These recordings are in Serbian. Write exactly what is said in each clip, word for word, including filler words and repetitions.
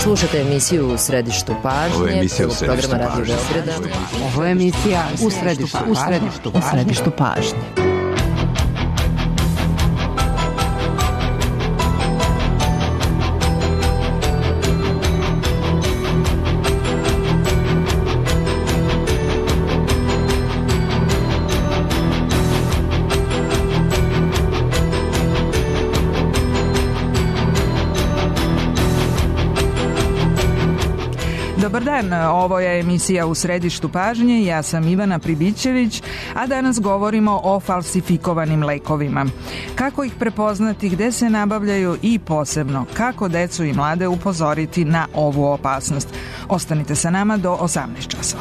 Slušate emisiju U središtu pažnje. Ovo je emisija U središtu programa Radio pažnje. Beograda. Ovo je emisija U središtu, u središtu, u središtu pažnje. Dobar dan, ovo je emisija U središtu pažnje, ja sam Ivana Pribićević, a danas govorimo o falsifikovanim lekovima. Kako ih prepoznati, gde se nabavljaju i posebno kako decu i mlade upozoriti na ovu opasnost. Ostanite sa nama do osamnaest časova.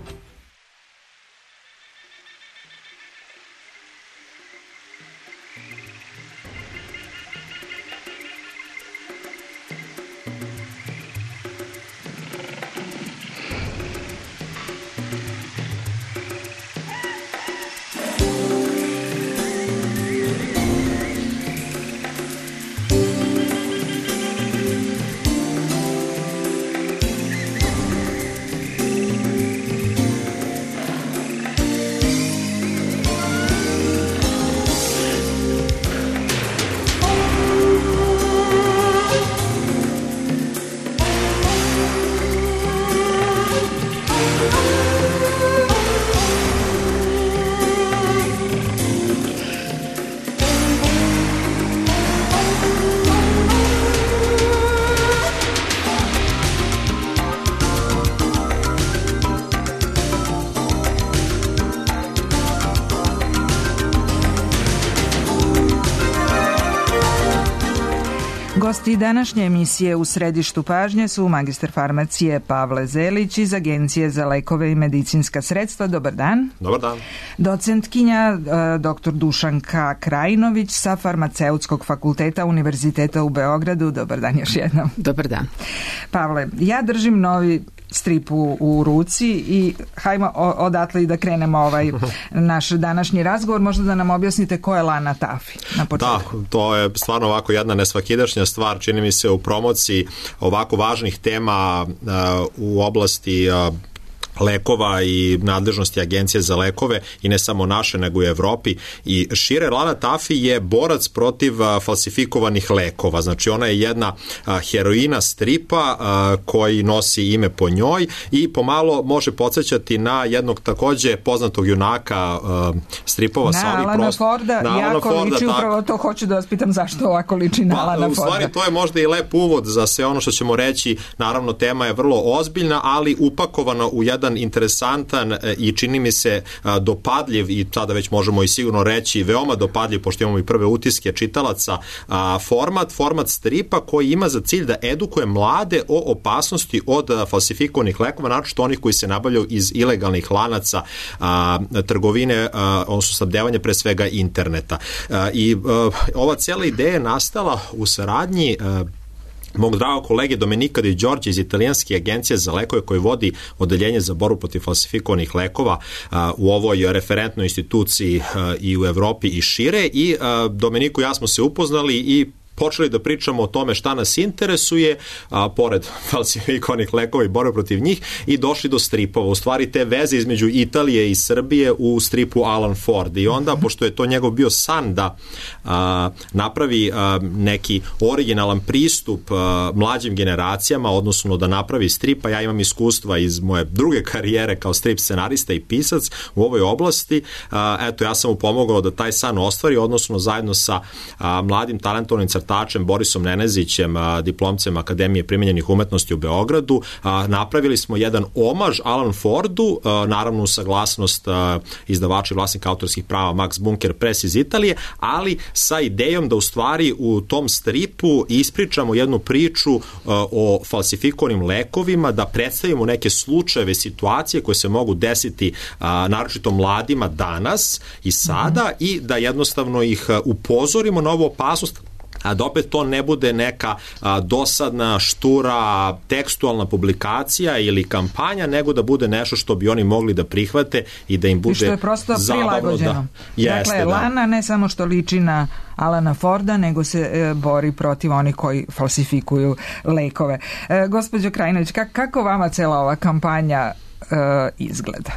Gosti današnje emisije U središtu pažnje su magistar farmacije Pavle Zelić iz Agencije za lekove i medicinska sredstva. Dobar dan. Dobar dan. Docentkinja dr. Dušanka Krajinović sa Farmaceutskog fakulteta Univerziteta u Beogradu. Dobar dan još jednom. Dobar dan. Pavle, ja držim novi strip u, u ruci i hajmo odatle i da krenemo ovaj naš današnji razgovor. Možda da nam objasnite ko je Lana Tafi na početku. Da, to je stvarno ovako jedna nesvakidašnja stvar, čini mi se, u promociji ovako važnih tema uh, u oblasti uh, lekova i nadležnosti Agencije za lekove i ne samo naše nego i u Evropi i šire. Lana Tafi je borac protiv a, falsifikovanih lekova, znači ona je jedna a, heroina stripa a, koji nosi ime po njoj i pomalo može podsjećati na jednog takođe poznatog junaka a, stripova na sa ovih Alana prost... Forda, na jako Alana liči, Forda, upravo to hoću da vas pitam zašto ovako liči na pa, Alana Forda. U stvari to je možda i lep uvod za sve ono što ćemo reći. Naravno, tema je vrlo ozbiljna, ali upakovana u jedan interesant i čini mi se dopadljiv i sada već možemo i sigurno reći veoma dopadljiv, pošto imamo i prve utiske čitalaca, format, format stripa koji ima za cilj da edukuje mlade o opasnosti od falsifikovanih lekova, naročito onih koji se nabavljaju iz ilegalnih lanaca trgovine, odnosno snabdevanje pre svega interneta. I ova cijela ideja je nastala u saradnji mog dragog kolege Domenika Di Giorgi iz Italijanske agencije za lekove koji vodi odeljenje za borbu protiv falsifikovanih lekova a, u ovoj referentnoj instituciji a, i u Evropi i šire i a, Domeniku i ja smo se upoznali i počeli da pričamo o tome šta nas interesuje, a, pored falsifikovanih lekova i borbe protiv njih, i došli do stripova. U stvari te veze između Italije i Srbije u stripu Alan Ford. I onda, pošto je to njegov bio san da a, napravi a, neki originalan pristup a, mlađim generacijama, odnosno da napravi strip, a ja imam iskustva iz moje druge karijere kao strip scenarista i pisac u ovoj oblasti, a, eto, ja sam mu pomogao da taj san ostvari, odnosno zajedno sa a, mladim talentovnim crtačem Borisom Nenezićem, diplomcem Akademije primenjenih umetnosti u Beogradu, napravili smo jedan omaž Alan Fordu, naravno uz saglasnost izdavača i vlasnika autorskih prava Max Bunker Press iz Italije, ali sa idejom da u stvari u tom stripu ispričamo jednu priču o falsifikovanim lekovima, da predstavimo neke slučajeve, situacije koje se mogu desiti naročito mladima danas i sada, mm-hmm. i da jednostavno ih upozorimo na ovu opasnost, da opet to ne bude neka dosadna, štura, tekstualna publikacija ili kampanja, nego da bude nešto što bi oni mogli da prihvate i da im bude zabavno. I što je prosto prilagođeno. Da, jeste, dakle, da. Lana ne samo što liči na Alana Forda, nego se e, bori protiv onih koji falsifikuju lekove. E, gospođo Krajinović, kak, kako vama cela ova kampanja e, izgleda?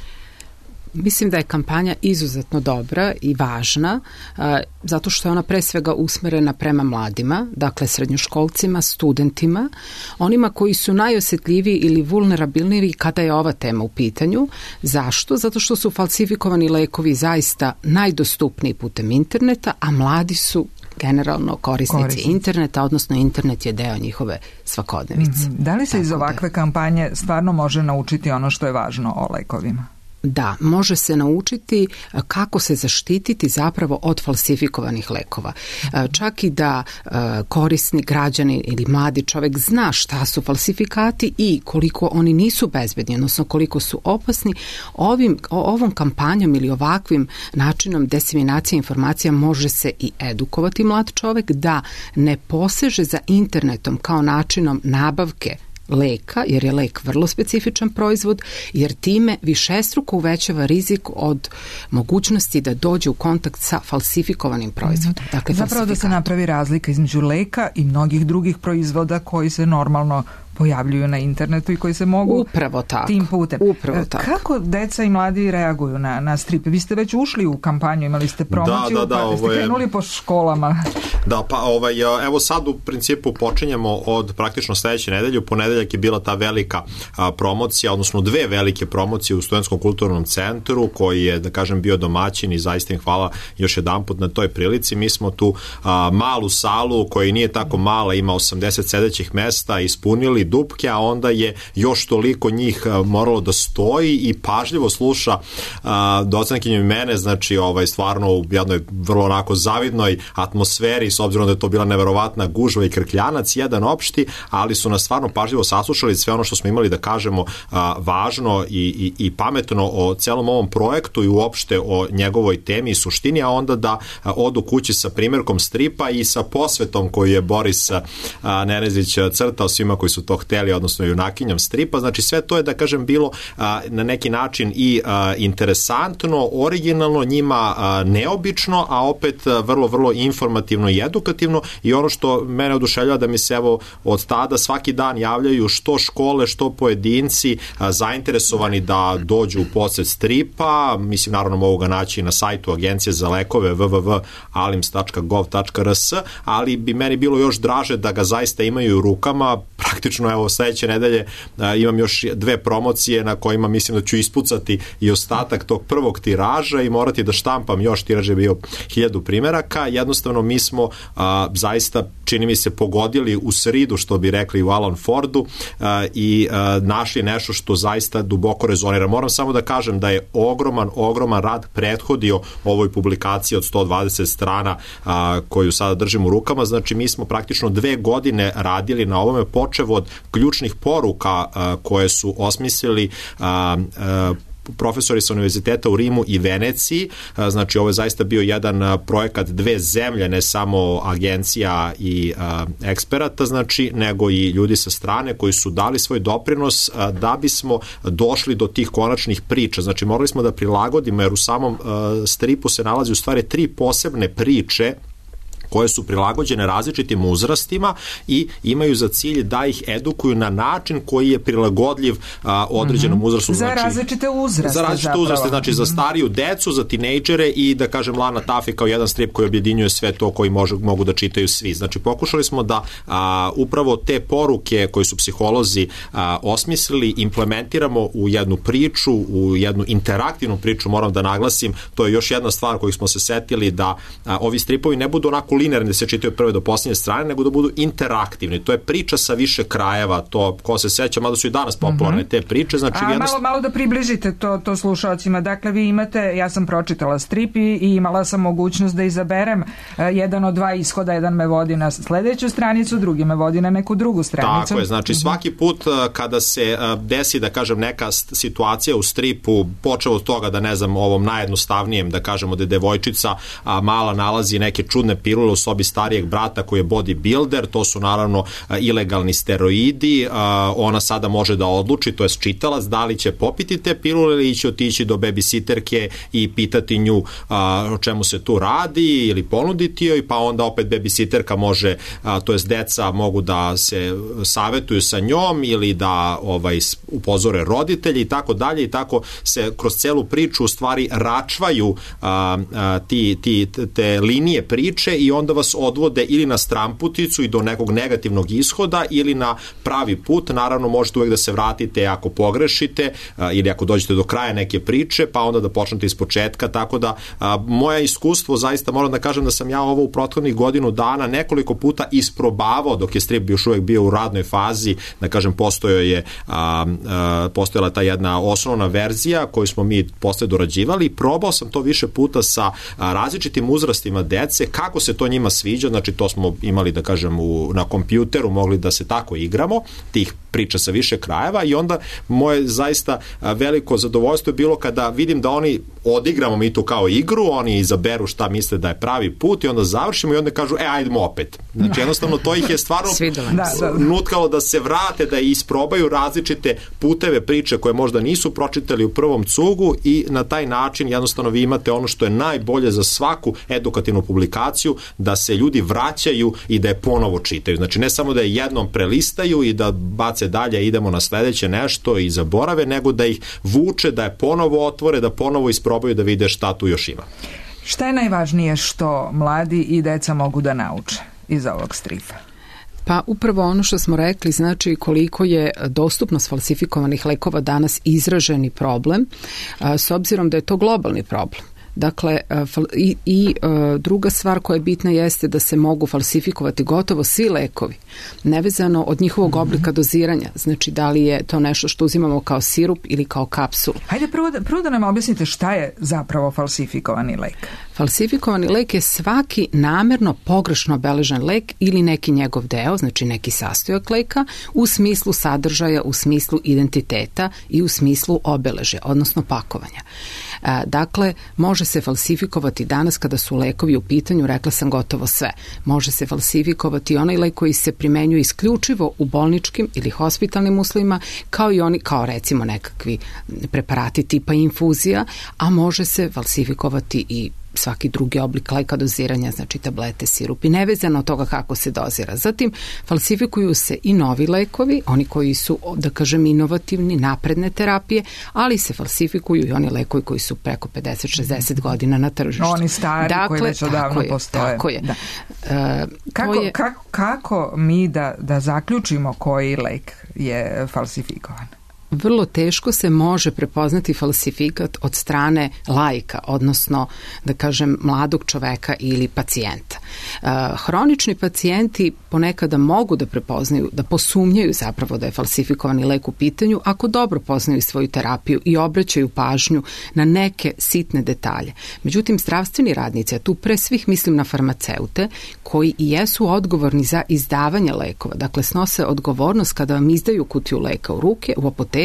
Mislim da je kampanja izuzetno dobra i važna, a, zato što je ona pre svega usmerena prema mladima, dakle srednjoškolcima, studentima, onima koji su najosjetljiviji ili vulnerabilniji kada je ova tema u pitanju. Zašto? Zato što su falsifikovani lekovi zaista najdostupniji putem interneta, a mladi su generalno korisnici, korisnici interneta, odnosno internet je deo njihove svakodnevice. Mm-hmm. Da li se Tako iz ovakve da... kampanje stvarno može naučiti ono što je važno o lekovima? Da, može se naučiti kako se zaštititi zapravo od falsifikovanih lekova. Čak i da korisni građanin ili mladi čovek zna šta su falsifikati i koliko oni nisu bezbedni, odnosno koliko su opasni, ovim, ovom kampanjom ili ovakvim načinom diseminacije informacija može se i edukovati mlad čovek da ne poseže za internetom kao načinom nabavke leka, jer je lek vrlo specifičan proizvod, jer time višestruko uvećava rizik od mogućnosti da dođe u kontakt sa falsifikovanim proizvodom. Dakle, zapravo da se napravi razlika između leka i mnogih drugih proizvoda koji se normalno pojavljuju na internetu i koji se mogu upravo tako, tim putem. Upravo tako. Kako deca i mladi reaguju na, na stripe? Vi ste već ušli u kampanju, imali ste promociju, da, da, da, pa ste krenuli je... po školama. Da, pa ovaj, evo sad u principu počinjemo od praktično sledeće nedelje. U ponedeljak je bila ta velika a, promocija, odnosno dve velike promocije u Studentskom kulturnom centru, koji je, da kažem, bio domaćin i zaista im hvala još jedanput na toj prilici. Mi smo tu a, malu salu, koja nije tako mala, ima osamdeset sedećih mesta, ispunili dupke, a onda je još toliko njih moralo da stoji i pažljivo sluša docenkinju i mene, znači ovaj, stvarno u jednoj vrlo onako zavidnoj atmosferi, s obzirom da je to bila neverovatna gužva i krkljanac, jedan opšti, ali su nas stvarno pažljivo saslušali sve ono što smo imali da kažemo a, važno i, i, i pametno o celom ovom projektu i uopšte o njegovoj temi i suštini, a onda da a, odu kući sa primjerkom stripa i sa posvetom koju je Boris a, Nenezić crtao svima koji su to hteli, odnosno junakinjom stripa. Znači sve to je, da kažem, bilo a, na neki način i a, interesantno, originalno, njima a, neobično, a opet a, vrlo, vrlo informativno i edukativno, i ono što mene oduševljava da mi se evo od tada svaki dan javljaju što škole, što pojedinci a, zainteresovani da dođu u posjet stripa. Mislim, naravno mogu ga naći na sajtu Agencije za lekove w w w tačka alims tačka gov tačka r s, ali bi meni bilo još draže da ga zaista imaju u rukama. Praktično evo sledeće nedelje a, imam još dve promocije na kojima mislim da ću ispucati i ostatak tog prvog tiraža i morati da štampam još. Tiraž je bio hiljadu primeraka. Jednostavno mi smo a, zaista, čini mi se, pogodili u sridu, što bi rekli u Alan Fordu, a, i a, našli nešto što zaista duboko rezonira. Moram samo da kažem da je ogroman, ogroman rad prethodio ovoj publikaciji od sto dvadeset strana a, koju sada držim u rukama. Znači mi smo praktično dve godine radili na ovome, počev od ključnih poruka a, koje su osmislili a, a, profesori sa univerziteta u Rimu i Veneciji. Znači ovo je zaista bio jedan projekat dve zemlje, ne samo agencija i a, eksperata, znači, nego i ljudi sa strane koji su dali svoj doprinos a, da bismo došli do tih konačnih priča. Znači morali smo da prilagodimo, jer u samom a, stripu se nalazi u stvari tri posebne priče koje su prilagođene različitim uzrastima i imaju za cilj da ih edukuju na način koji je prilagodljiv a, određenom uzrastu. Za znači, različite uzraste. Za različite zapravo. uzraste, znači za stariju decu, za tinejdžere i, da kažem, Lana Tafi kao jedan strip koji objedinjuje sve to koji može, mogu da čitaju svi. Znači pokušali smo da a, upravo te poruke koje su psiholozi a, osmislili implementiramo u jednu priču, u jednu interaktivnu priču. Moram da naglasim, to je još jedna stvar koju smo se setili, da a, ovi stripovi ne budu onako linearni da se čitaju prve do posljednje strane, nego da budu interaktivni. To je priča sa više krajeva, to ko se seća, mada su i danas popularne te priče. Znači, A jednost... malo, malo da približite to, to slušalcima. Dakle, vi imate, ja sam pročitala strip i, i imala sam mogućnost da izaberem uh, jedan od dva ishoda, jedan me vodi na sledeću stranicu, drugi me vodi na neku drugu stranicu. Tako je, znači svaki put uh, kada se uh, desi, da kažem, neka situacija u stripu, počeo od toga da, ne znam, ovom najjednostavnijem, da kažemo da je devojčica a, mala nalazi neke čudne pilule u sobi starijeg brata koji je bodybuilder, to su naravno ilegalni steroidi, ona sada može da odluči, to je čitalac, da li će popiti te pilule ili će otići do babysitterke i pitati nju o čemu se tu radi ili ponuditi joj, pa onda opet babysitterka može, to jest deca mogu da se savetuju sa njom ili da ovaj, upozore roditelji i tako dalje, i tako se kroz celu priču u stvari račvaju a, a, ti, ti, te linije priče i onda vas odvode ili na stramputicu i do nekog negativnog ishoda ili na pravi put. Naravno možete uvek da se vratite ako pogrešite a, ili ako dođete do kraja neke priče, pa onda da počnete iz početka, tako da a, moje iskustvo, zaista moram da kažem da sam ja ovo u prethodnih godinu dana nekoliko puta isprobavao dok je strip još uvek bio u radnoj fazi, da kažem postojao je a, a, postojala ta jedna osnovna verzija koju smo mi posle dorađivali i probao sam to više puta sa a, različitim uzrastima dece, kako se to njima sviđa, znači to smo imali da kažem u, na kompjuteru, mogli da se tako igramo, tih priča sa više krajeva, i onda moje zaista veliko zadovoljstvo je bilo kada vidim da oni odigramo mi tu kao igru, oni izaberu šta misle da je pravi put i onda završimo i onda kažu e, ajdemo opet. Znači jednostavno to ih je stvarno da, da. nutkalo da se vrate, da isprobaju različite puteve priče koje možda nisu pročitali u prvom cugu i na taj način jednostavno vi imate ono što je najbolje za svaku edukativnu publikaciju, da se ljudi vraćaju i da je ponovo čitaju. Znači ne samo da je jednom prelistaju i da bace dalje, idemo na sledeće nešto i zaborave, nego da ih vuče, da je ponovo otvore, da ponovo isprobaju da vide šta tu još ima. Šta je najvažnije što mladi i deca mogu da nauče iz ovog stripa? Pa upravo ono što smo rekli, znači koliko je dostupnost falsifikovanih lekova danas izraženi problem, s obzirom da je to globalni problem. Dakle, i, i druga stvar koja je bitna jeste da se mogu falsifikovati gotovo svi lekovi, nevezano od njihovog oblika doziranja. Znači, da li je to nešto što uzimamo kao sirup ili kao kapsulu. Hajde prvo da, prvo da nam objasnite šta je zapravo falsifikovani lek. Falsifikovani lek je svaki namerno pogrešno obeležen lek ili neki njegov deo, znači neki sastojak leka, u smislu sadržaja, u smislu identiteta i u smislu obeležja, odnosno pakovanja. Dakle, može se falsifikovati danas kada su lekovi u pitanju, rekla sam gotovo sve. Može se falsifikovati onaj lek koji se primenjuje isključivo u bolničkim ili hospitalnim uslovima, kao i oni, kao recimo nekakvi preparati tipa infuzija, a može se falsifikovati i svaki drugi oblik leka doziranja, znači tablete, sirupi, nevezano od toga kako se dozira. Zatim, falsifikuju se i novi lekovi, oni koji su, da kažem, inovativni, napredne terapije, ali se falsifikuju i oni lekovi koji su preko pedeset šezdeset godina na tržištu. Oni stari dakle, koji već odavno je, postoje. Tako je. Da. E, kako, je... kako, kako mi da, da zaključimo koji lek je falsifikovan? Vrlo teško se može prepoznati falsifikat od strane laika, odnosno, da kažem, mladog čoveka ili pacijenta. Uh, hronični pacijenti ponekada mogu da prepoznaju, da posumnjaju zapravo da je falsifikovani lek u pitanju ako dobro poznaju svoju terapiju i obraćaju pažnju na neke sitne detalje. Međutim, zdravstveni radnici, a tu pre svih mislim na farmaceute, koji i jesu odgovorni za izdavanje lekova, dakle snose odgovornost kada vam izdaju kutiju leka u ruke, u apoteci,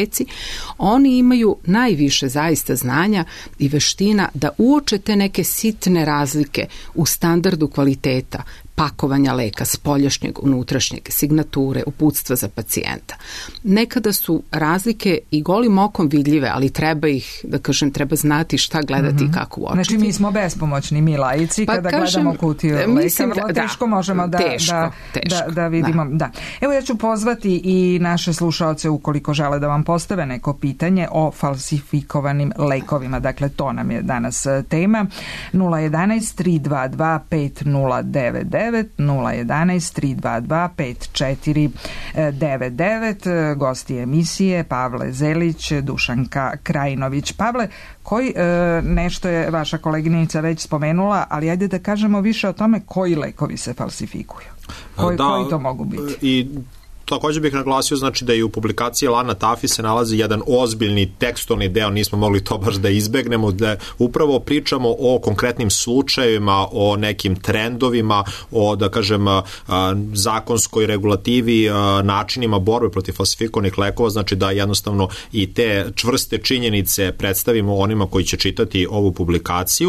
oni imaju najviše zaista znanja i veština da uoče te neke sitne razlike u standardu kvaliteta pakovanja leka, spoljašnjeg, unutrašnjeg, signature, uputstva za pacijenta. Nekada su razlike i golim okom vidljive, ali treba ih, da kažem, treba znati šta gledati mm-hmm. i kako uočiti. Znači mi smo bespomoćni, mi laici, pa kada kažem, gledamo kutiju leka, vrlo da, teško možemo da, teško, da, teško, da, da vidimo. Da. Da. Evo ja ću pozvati i naše slušaoce ukoliko žele da vam postave neko pitanje o falsifikovanim lekovima. Dakle, to nam je danas tema. nula jedanaest tri dva dva pet nula devet devet nula jedanaest tri dva dva pet četiri devet devet. Gosti emisije Pavle Zelić, Dušanka Krajinović. Pavle, koji e, nešto je vaša koleginica već spomenula, ali ajde da kažemo više o tome koji lekovi se falsifikuju. Koji, da, koji to mogu biti? I također bih naglasio znači da i u publikaciji Lana Tafi se nalazi jedan ozbiljni tekstualni deo, nismo mogli to baš da izbegnemo, da upravo pričamo o konkretnim slučajevima, o nekim trendovima, o da kažem zakonskoj regulativi, načinima borbe protiv falsifikovanih lekova, znači da jednostavno i te čvrste činjenice predstavimo onima koji će čitati ovu publikaciju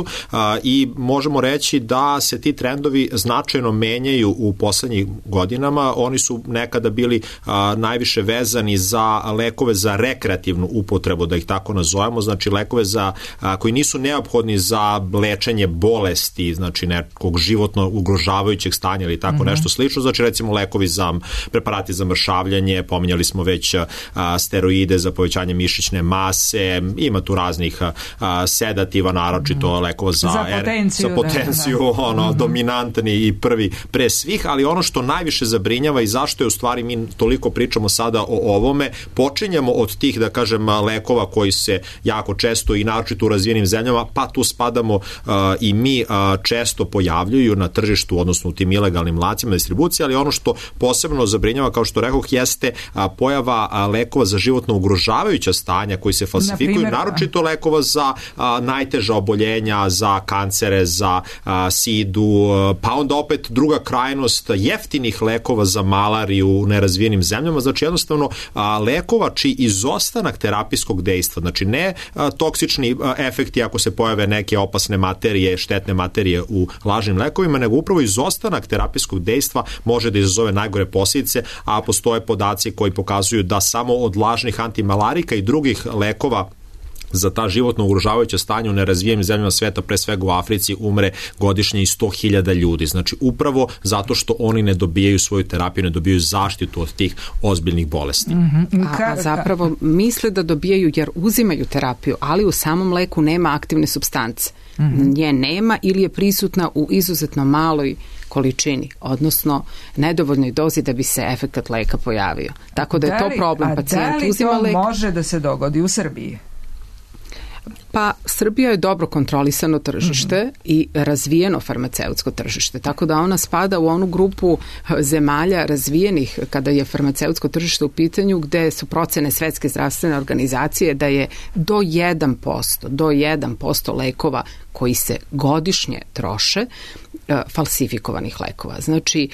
i možemo reći da se ti trendovi značajno menjaju u poslednjih godinama. Oni su nekada bili a, najviše vezani za lekove za rekreativnu upotrebu, da ih tako nazovemo, znači lekove za, a, koji nisu neophodni za lečenje bolesti, znači nekog životno ugrožavajućeg stanja ili tako mm-hmm. nešto slično, znači recimo lekovi za preparati za mršavljanje, pominjali smo već a, steroide za povećanje mišićne mase, ima tu raznih a, sedativa, naročito mm-hmm. lekova za, za potenciju, er, za potenciju da, da. ono, mm-hmm. dominantni i prvi pre svih, ali ono što najviše zabrinjava i zašto je u stvari mi toliko pričamo sada o ovome, počinjemo od tih, da kažem, lekova koji se jako često i naročito u razvijenim zemljama, pa tu spadamo uh, i mi uh, često pojavljuju na tržištu, odnosno u tim ilegalnim lancima distribucije, ali ono što posebno zabrinjava, kao što rekoh, jeste uh, pojava uh, lekova za životno ugrožavajuća stanja koji se falsifikuju, na naročito lekova za uh, najteža oboljenja, za kancere, za uh, sidu, uh, pa onda opet druga krajnost jeftinih lekova za malariju u nerazvijenim zemljama, znači jednostavno a, lekova čiji izostanak terapijskog dejstva, znači ne a, toksični a, efekti ako se pojave neke opasne materije, štetne materije u lažnim lekovima, nego upravo izostanak terapijskog dejstva može da izazove najgore posljedice, a postoje podaci koji pokazuju da samo od lažnih antimalarika i drugih lekova za ta životno ugrožavajuća stanja u nerazvijenim zemljama sveta, pre svega u Africi, umre godišnje i sto hiljada ljudi. Znači, upravo zato što oni ne dobijaju svoju terapiju, ne dobijaju zaštitu od tih ozbiljnih bolesti. Mm-hmm. A, a zapravo misle da dobijaju jer uzimaju terapiju, ali u samom leku nema aktivne supstance. Mm-hmm. Nje nema ili je prisutna u izuzetno maloj količini, odnosno nedovoljnoj dozi da bi se efekat leka pojavio. Tako da je to problem. Pacijent uzima lek. Da li to može da se dogodi u Srbiji? Pa Srbija je dobro kontrolisano tržište mm-hmm. i razvijeno farmaceutsko tržište, tako da ona spada u onu grupu zemalja razvijenih kada je farmaceutsko tržište u pitanju, gde su procene Svetske zdravstvene organizacije da je do jedan posto, do jedan posto lekova koji se godišnje troše falsifikovanih lekova. Znači,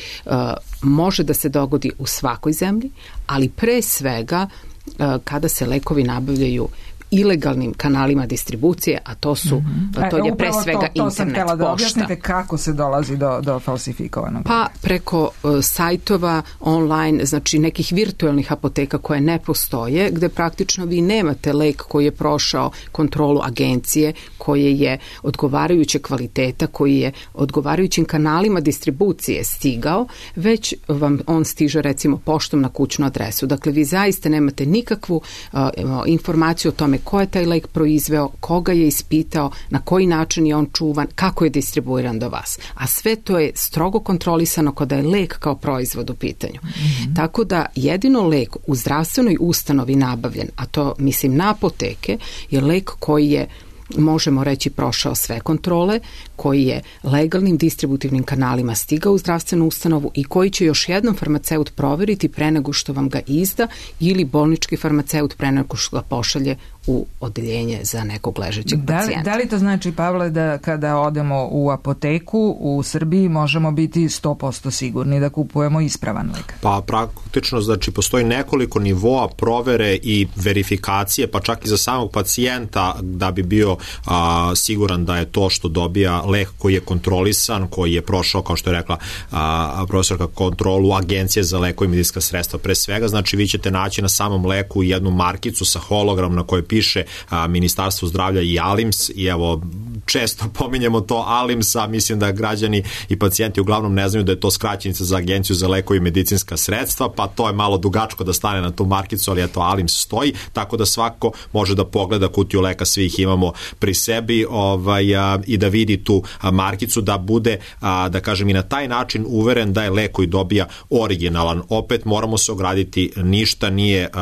može da se dogodi u svakoj zemlji, ali pre svega kada se lekovi nabavljaju ilegalnim kanalima distribucije, a to su mm-hmm. to je e, pre svega to, to internet, sam da pošta. Objasnite kako se dolazi do, do falsifikovanog. Pa preko uh, sajtova online, znači nekih virtualnih apoteka koje ne postoje, gde praktično vi nemate lek koji je prošao kontrolu agencije, koje je odgovarajuće kvaliteta, koji je odgovarajućim kanalima distribucije stigao, već vam on stiže recimo poštom na kućnu adresu. Dakle, vi zaista nemate nikakvu uh, informaciju o tome ko je taj lek proizveo, koga je ispitao, na koji način je on čuvan, kako je distribuiran do vas. A sve to je strogo kontrolisano kada je lek kao proizvod u pitanju. Mm-hmm. Tako da jedino lek u zdravstvenoj ustanovi nabavljen, a to mislim na apoteke, je lek koji je, možemo reći, prošao sve kontrole, koji je legalnim distributivnim kanalima stigao u zdravstvenu ustanovu i koji će još jednom farmaceut proveriti pre nego što vam ga izda ili bolnički farmaceut pre nego što ga pošalje u odeljenje za nekog ležećeg da li, pacijenta. Da li to znači, Pavle, da kada odemo u apoteku u Srbiji možemo biti sto posto sigurni da kupujemo ispravan lek? Pa praktično, znači, postoji nekoliko nivoa provere i verifikacije, pa čak i za samog pacijenta da bi bio a, siguran da je to što dobija lek koji je kontrolisan, koji je prošao, kao što je rekla a, profesorka, kontrolu Agencije za lekove i medicinska sredstva. Pre svega, znači, vi ćete naći na samom leku jednu markicu sa hologram na kojoj piše a, Ministarstvo zdravlja i ALIMS, i evo, često pominjemo to ALIMS, a mislim da građani i pacijenti uglavnom ne znaju da je to skraćenica za Agenciju za lekove i medicinska sredstva, pa to je malo dugačko da stane na tu markicu, ali eto, ALIMS stoji, tako da svako može da pogleda kutiju leka, svi ih imamo pri sebi, ovaj, a, i da vidi tu a, markicu, da bude, a, da kažem, i na taj način uveren da je lek koji dobija originalan. Opet moramo se ograditi, ništa nije a,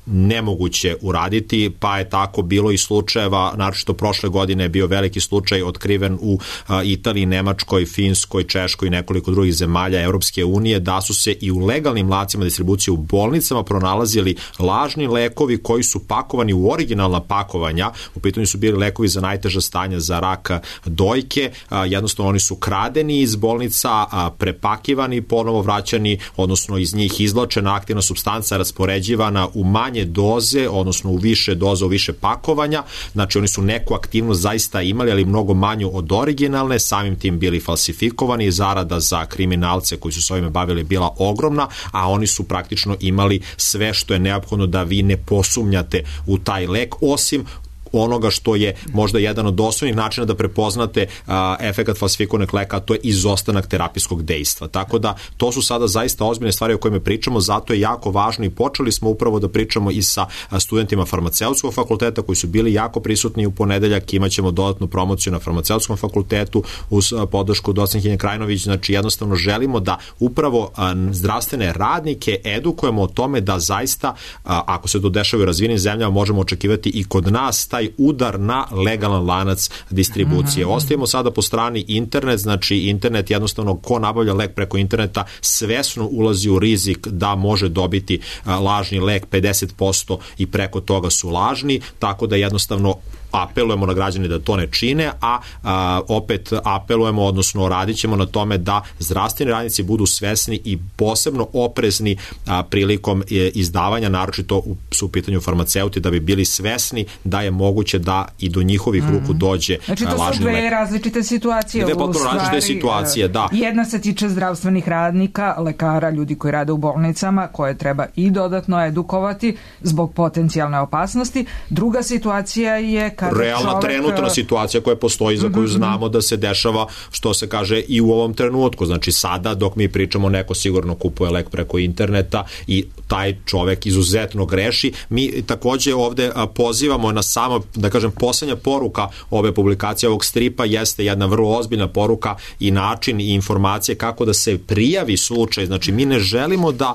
nemoguće uraditi, pa je tako bilo i slučajeva, naročito prošle godine je bio veliki slučaj otkriven u Italiji, Nemačkoj, Finskoj, Češkoj i nekoliko drugih zemalja Evropske unije, da su se i u legalnim lancima distribucije u bolnicama pronalazili lažni lekovi koji su pakovani u originalna pakovanja. U pitanju su bili lekovi za najteža stanja, za rak dojke, jednostavno oni su kradeni iz bolnica, prepakivani, ponovo vraćani, odnosno iz njih izlačena aktivna supstanca raspoređivana u manje doze, odnosno u više doza, u više pakovanja. Znači oni su neku aktivnost zaista imali, ali mnogo manju od originalne, samim tim bili falsifikovani, zarada za kriminalce koji su se ovime bavili bila ogromna, a oni su praktično imali sve što je neophodno da vi ne posumnjate u taj lek, osim onoga što je možda jedan od osnovnih načina da prepoznate a, efekat falsifikovanog leka, a to je izostanak terapijskog dejstva. Tako da to su sada zaista ozbiljne stvari o kojima pričamo, zato je jako važno i počeli smo upravo da pričamo i sa studentima farmaceutskog fakulteta koji su bili jako prisutni u ponedeljak, imaćemo dodatnu promociju na farmaceutskom fakultetu uz podršku docent Hilje Krajinović. Znači jednostavno želimo da upravo a, zdravstvene radnike edukujemo o tome da zaista, a, ako se to dešava u razvijenim zemljama, možemo očekivati i kod nas taj udar na legalan lanac distribucije. Mm-hmm. Ostavimo sada po strani internet, znači internet jednostavno ko nabavlja lek preko interneta svesno ulazi u rizik da može dobiti a, lažni lek, pedeset posto i preko toga su lažni, tako da jednostavno apelujemo na građane da to ne čine, a, a opet apelujemo, odnosno radit ćemo na tome da zdravstveni radnici budu svesni i posebno oprezni a, prilikom e, izdavanja, naročito u, su u pitanju farmaceuti, da bi bili svesni da je moguće da i do njihovih mm. ruku dođe znači, to lažni su dve lek. različite situacije. Dve potpuno različite situacije, da. Jedna se tiče zdravstvenih radnika, lekara, ljudi koji rade u bolnicama, koje treba i dodatno edukovati zbog potencijalne opasnosti. Druga situacija je realna čovek... trenutna situacija koja postoji, za koju znamo da se dešava, što se kaže, i u ovom trenutku. Znači sada dok mi pričamo, neko sigurno kupuje lek preko interneta i taj čovek izuzetno greši. Mi takođe ovde pozivamo na samo, da kažem, poslednja poruka ove publikacije, ovog stripa, jeste jedna vrlo ozbiljna poruka i način i informacije kako da se prijavi slučaj. Znači mi ne želimo da,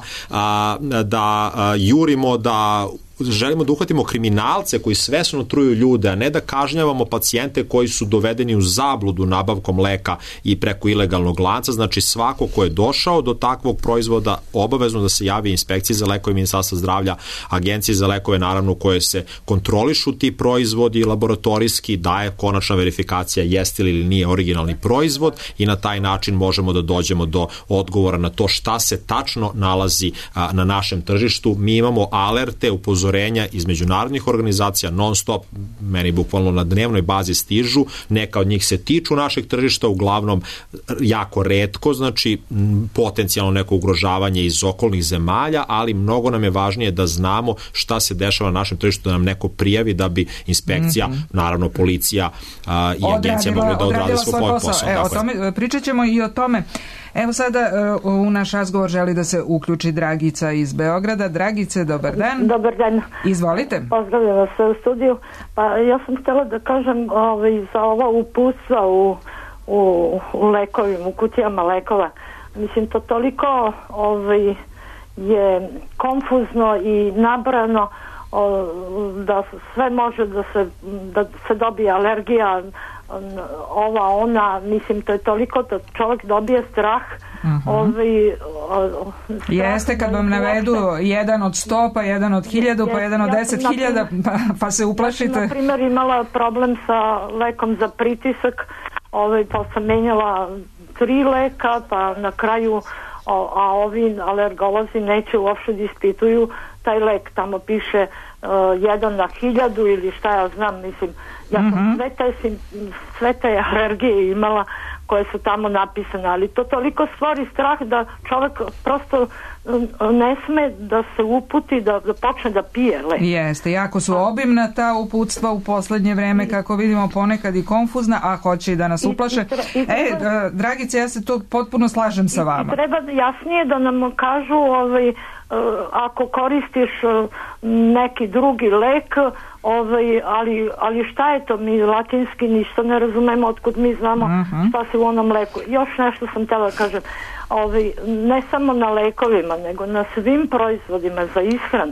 da jurimo, da želimo da uhvatimo kriminalce koji svesno truju ljude, a ne da kažnjavamo pacijente koji su dovedeni u zabludu nabavkom leka i preko ilegalnog lanca. Znači svako ko je došao do takvog proizvoda obavezno da se javi inspekciji za lekove Ministarstva zdravlja, agenciji za lekove, naravno, koje se kontrolišu ti proizvodi laboratorijski, daje konačna verifikacija jeste ili nije originalni proizvod i na taj način možemo da dođemo do odgovora na to šta se tačno nalazi a, na našem tržištu. Mi imamo alerte, upozorenja iz međunarodnih organizacija non stop, meni bukvalno na dnevnoj bazi stižu, neka od njih se tiču našeg tržišta, uglavnom jako retko, znači potencijalno neko ugrožavanje iz okolnih zemalja, ali mnogo nam je važnije da znamo šta se dešava na našem tržištu, da nam neko prijavi da bi inspekcija, mm-hmm. naravno policija a, i agencija mogli da odrade svoj posao. posao. Evo, tome, pričat ćemo i o tome. Evo sada u naš razgovor želi da se uključi Dragica iz Beograda. Dragice, dobar dan. Dobar dan. Izvolite. Pozdravljam vas u studiju. Pa ja sam htjela da kažem ovaj, za ova uputstva u, u, u lekovima, u kutijama lekova. Mislim, to toliko ovaj, je konfuzno i nabrano o, da sve može da se, da se dobije alergija, ova, ona, mislim, to je toliko da čovjek dobije strah. Uh-huh. Ovaj, o, strah. Jeste, kad vam navedu jedan od sto, pa jedan od hiljadu, pa jedan od deset hiljada, pa, pa se uplašite. Ja sam, na primjer, imala problem sa lekom za pritisak, ovaj, pa sam menjala tri leka, pa na kraju, o, a ovi alergolozi neće uopšte da ispituju taj lek, tamo piše uh, jedan na hiljadu ili šta ja znam, mislim, ja sam mm-hmm. sve, te, sve te alergije imala koje su tamo napisane, ali to toliko stvori strah da čovjek prosto ne sme da se uputi da, da počne da pije lek. Jeste, jako su obimna ta uputstva u poslednje vreme, kako vidimo, ponekad i konfuzna, a hoće i da nas uplaše. I, i treba, e, Dragice, ja se tu potpuno slažem sa vama. Treba jasnije da nam kažu ovaj, ako koristiš neki drugi lek, ovaj, ali, ali šta je to, mi latinski ništa ne razumemo, otkud mi znamo uh-huh. šta se u onom leku. Još nešto sam htjela da kažem, ovaj, ne samo na lekovima, nego na svim proizvodima za ishranu.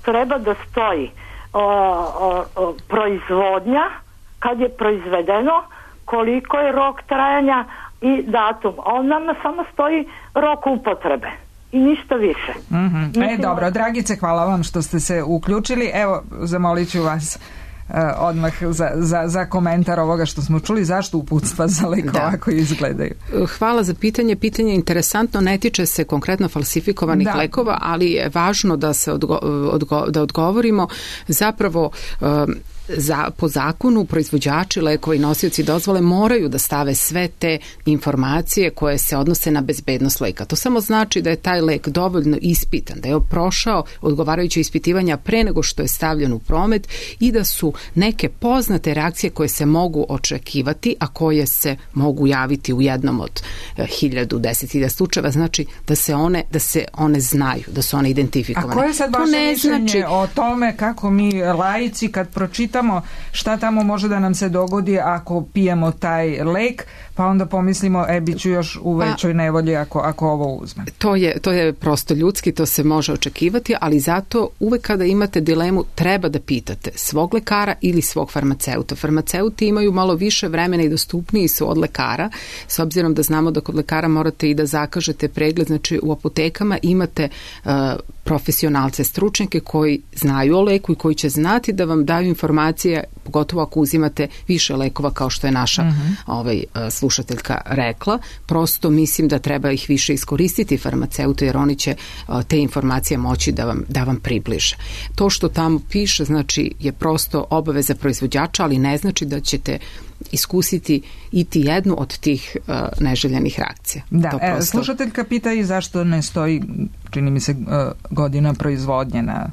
treba da stoji o, o, o, proizvodnja, kad je proizvedeno, koliko je rok trajanja i datum. A on nama samo stoji rok upotrebe i ništa više. Mm-hmm. E, Mislim, dobro, Dragice, hvala vam što ste se uključili. Evo, zamolit ću vas uh, odmah za, za, za komentar ovoga što smo čuli. Zašto uputstva za lekove ovako izgledaju? Hvala za pitanje. Pitanje je interesantno, ne tiče se konkretno falsifikovanih da. lekova, ali je važno da se odgo, odgo, da odgovorimo. Zapravo, um, Za, po zakonu proizvođači lekova i nosioci dozvole moraju da stave sve te informacije koje se odnose na bezbednost leka. To samo znači da je taj lek dovoljno ispitan, da je prošao odgovarajuće ispitivanja pre nego što je stavljen u promet i da su neke poznate reakcije koje se mogu očekivati, a koje se mogu javiti u jednom od hiljadu, deset hiljada slučajeva, znači da se one, da se one znaju, da su one identifikovane. A koje je sad vaše mišljenje znači... o tome kako mi laici kad pročitamo šta tamo može da nam se dogodi ako pijemo taj lek, pa onda pomislimo, e, bit ću još u većoj nevolji ako, ako ovo uzmem. To je, to je prosto ljudski, to se može očekivati, ali zato uvek kada imate dilemu treba da pitate svog lekara ili svog farmaceuta. Farmaceuti imaju malo više vremena i dostupniji su od lekara, s obzirom da znamo da kod lekara morate i da zakažete pregled, znači u apotekama imate uh, profesionalce, stručnjake koji znaju o leku i koji će znati da vam daju informacije, pogotovo ako uzimate više lekova kao što je naša mm-hmm. ovaj, slušateljka rekla. Prosto mislim da treba ih više iskoristiti farmaceute jer oni će te informacije moći da vam, da vam približe. To što tamo piše znači je prosto obaveza proizvođača, ali ne znači da ćete iskusiti iti jednu od tih uh, neželjenih reakcija. Da, to prosto... e, slušateljka pita i zašto ne stoji, čini mi se, uh, godina proizvodnje na...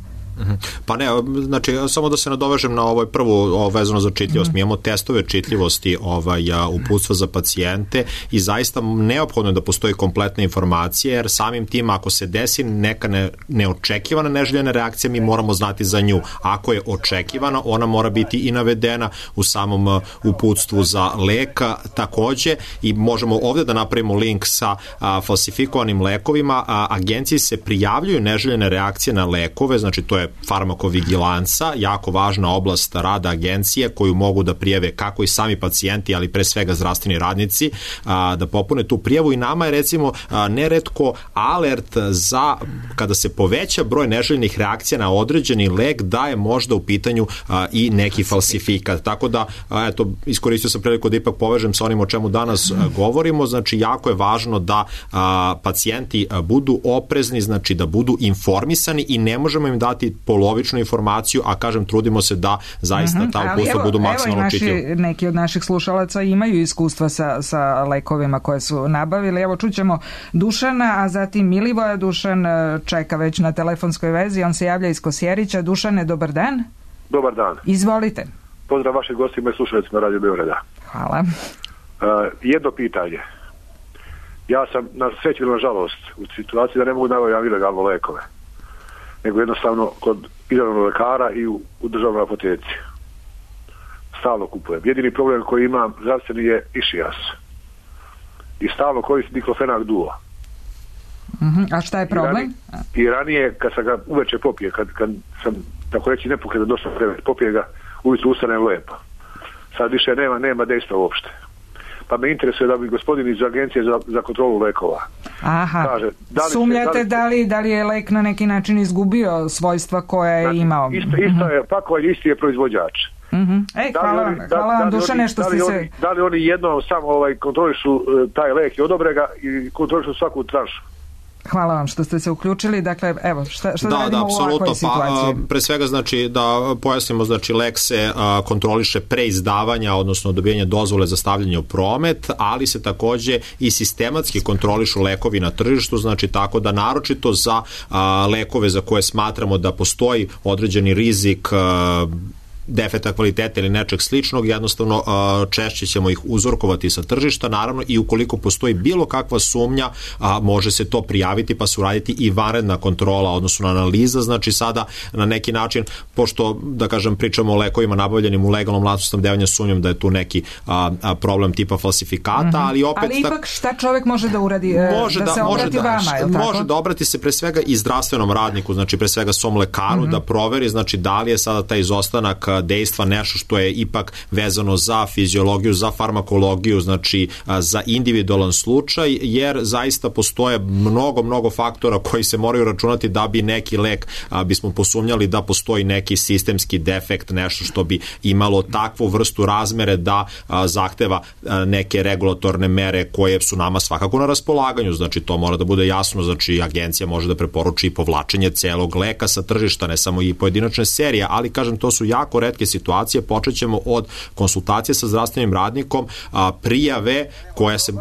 Pa ne, znači samo da se nadovežem na ovaj prvo vezano za čitljivost. Mm. Mi imamo testove čitljivosti ovaj, uputstva za pacijente i zaista neophodno je da postoji kompletna informacija, jer samim tim ako se desi neka ne, neočekivana neželjena reakcija, mi moramo znati za nju. Ako je očekivana, ona mora biti i navedena u samom uputstvu za leka takođe i možemo ovde da napravimo link sa a, falsifikovanim lekovima. A, agenciji se prijavljuju neželjene reakcije na lekove, znači to je farmakovigilanca, jako važna oblast rada agencije koju mogu da prijave kako i sami pacijenti, ali pre svega zdravstveni radnici, a, da popune tu prijavu i nama je recimo a, neretko alert za kada se poveća broj neželjenih reakcija na određeni lek da je možda u pitanju a, i neki falsifikat. Tako da, a, eto, iskoristio sam priliku da ipak povežem sa onim o čemu danas a, govorimo, znači jako je važno da a, pacijenti a, budu oprezni, znači da budu informisani i ne možemo im dati polovičnu informaciju, a kažem, trudimo se da zaista uh-huh. ta uputstva budu maksimalno čitljiva. Evo i neki od naših slušalaca imaju iskustva sa, sa lekovima koje su nabavili. Evo čućemo Dušana, a zatim Milivoja. Dušan čeka već na telefonskoj vezi, on se javlja iz Kosjerića. Dušane, dobar dan. Dobar dan. Izvolite. Pozdrav vaših gostima i slušalicima na Radio Beograda. Hvala. Uh, jedno pitanje. Ja sam na sreću ili na žalost u situaciji da ne mogu nabaviti ilegalno lekove, nego jednostavno kod izabranog lekara i u, u državnoj apoteci. Stalno kupujem. Jedini problem koji imam zdravstveni je išijas. I stalno koristim diklofenak duo. Uh-huh. A šta je problem? I ranije, i ranije kad sam ga uveče popije, kad, kad sam, tako reći, nepokretan dosta prevet, popije ga, ujutru ustanem lepo. Sad više nema, nema dejstva uopšte. Pa me interesuje da bi gospodin iz agencije za, za kontrolu lekova Aha. kaže, da li sumnjate se, da, li, da, li, da li je lek na neki način izgubio svojstva koja je znači, imao? Isto, isto je pakovanje, isti je proizvođač. Uh-huh. Ej, da hvala, oni, hvala da, vam da Dušane što ste se... Da li oni jednom samo ovaj, kontrolišu uh, taj lek i odobre ga i kontrolišu svaku tranšu? Hvala vam što ste se uključili. Dakle, evo, šta, šta da, da radimo da, u ovakvoj situaciji? Pa, pre svega, znači, da pojasnimo, znači, lek se a, kontroliše pre izdavanja, odnosno dobijanja dozvole za stavljanje u promet, ali se takođe i sistematski kontrolišu lekovi na tržištu, znači tako da naročito za a, lekove za koje smatramo da postoji određeni rizik a, defekta kvaliteta ili nečeg sličnog, jednostavno češće ćemo ih uzorkovati sa tržišta, naravno i ukoliko postoji bilo kakva sumnja, a, može se to prijaviti pa se uraditi i vanredna kontrola, odnosno analiza, znači sada na neki način, pošto da kažem pričamo o lekovima nabavljenim u legalnom lancu snabdevanja, sumnjam da je tu neki a, a, problem tipa falsifikata, mm-hmm. ali opet... Ali ipak šta čovek može da uradi, može da, da se može obrati da, vama, je li tako? Može da obrati se pre svega i zdravstvenom radniku, znači pre svega svom lekaru, mm-hmm. da proveri, znači da li je sada taj izostanak dejstva nešto što je ipak vezano za fiziologiju, za farmakologiju, znači za individualan slučaj, jer zaista postoje mnogo, mnogo faktora koji se moraju računati da bi neki lek a, bismo posumnjali da postoji neki sistemski defekt, nešto što bi imalo takvu vrstu razmere da a, zahteva a, neke regulatorne mere koje su nama svakako na raspolaganju, znači to mora da bude jasno, znači agencija može da preporuči i povlačenje celog leka sa tržišta, ne samo i pojedinačne serije, ali kažem, to su jako retke situacije, počet ćemo od konsultacije sa zdravstvenim radnikom, a, prijave koja se...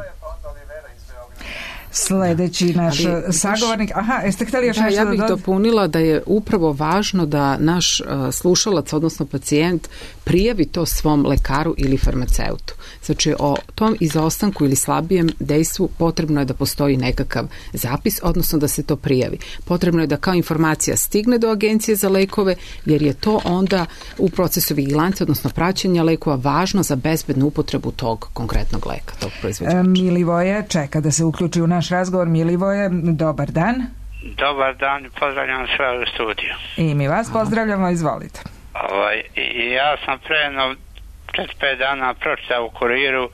Sledeći naš ali, sagovornik. Aha, jeste hteli još da, nešto ja bih da dopunila da je upravo važno da naš uh, slušalac, odnosno pacijent, prijavi to svom lekaru ili farmaceutu. Znači, o tom izostanku ili slabijem dejstvu potrebno je da postoji nekakav zapis, odnosno da se to prijavi. Potrebno je da kao informacija stigne do Agencije za lekove, jer je to onda u procesu vigilance, odnosno praćenja lekova, važno za bezbednu upotrebu tog konkretnog leka, tog proizvođača. Milivoje čeka da se uključi u naš razgovor. Milivoje, dobar dan. Dobar dan, pozdravljam sve u studiju. I mi vas pozdravljamo, izvolite. Ovaj, ja sam pre jedno četiri pet dana pročitao u Kuriru,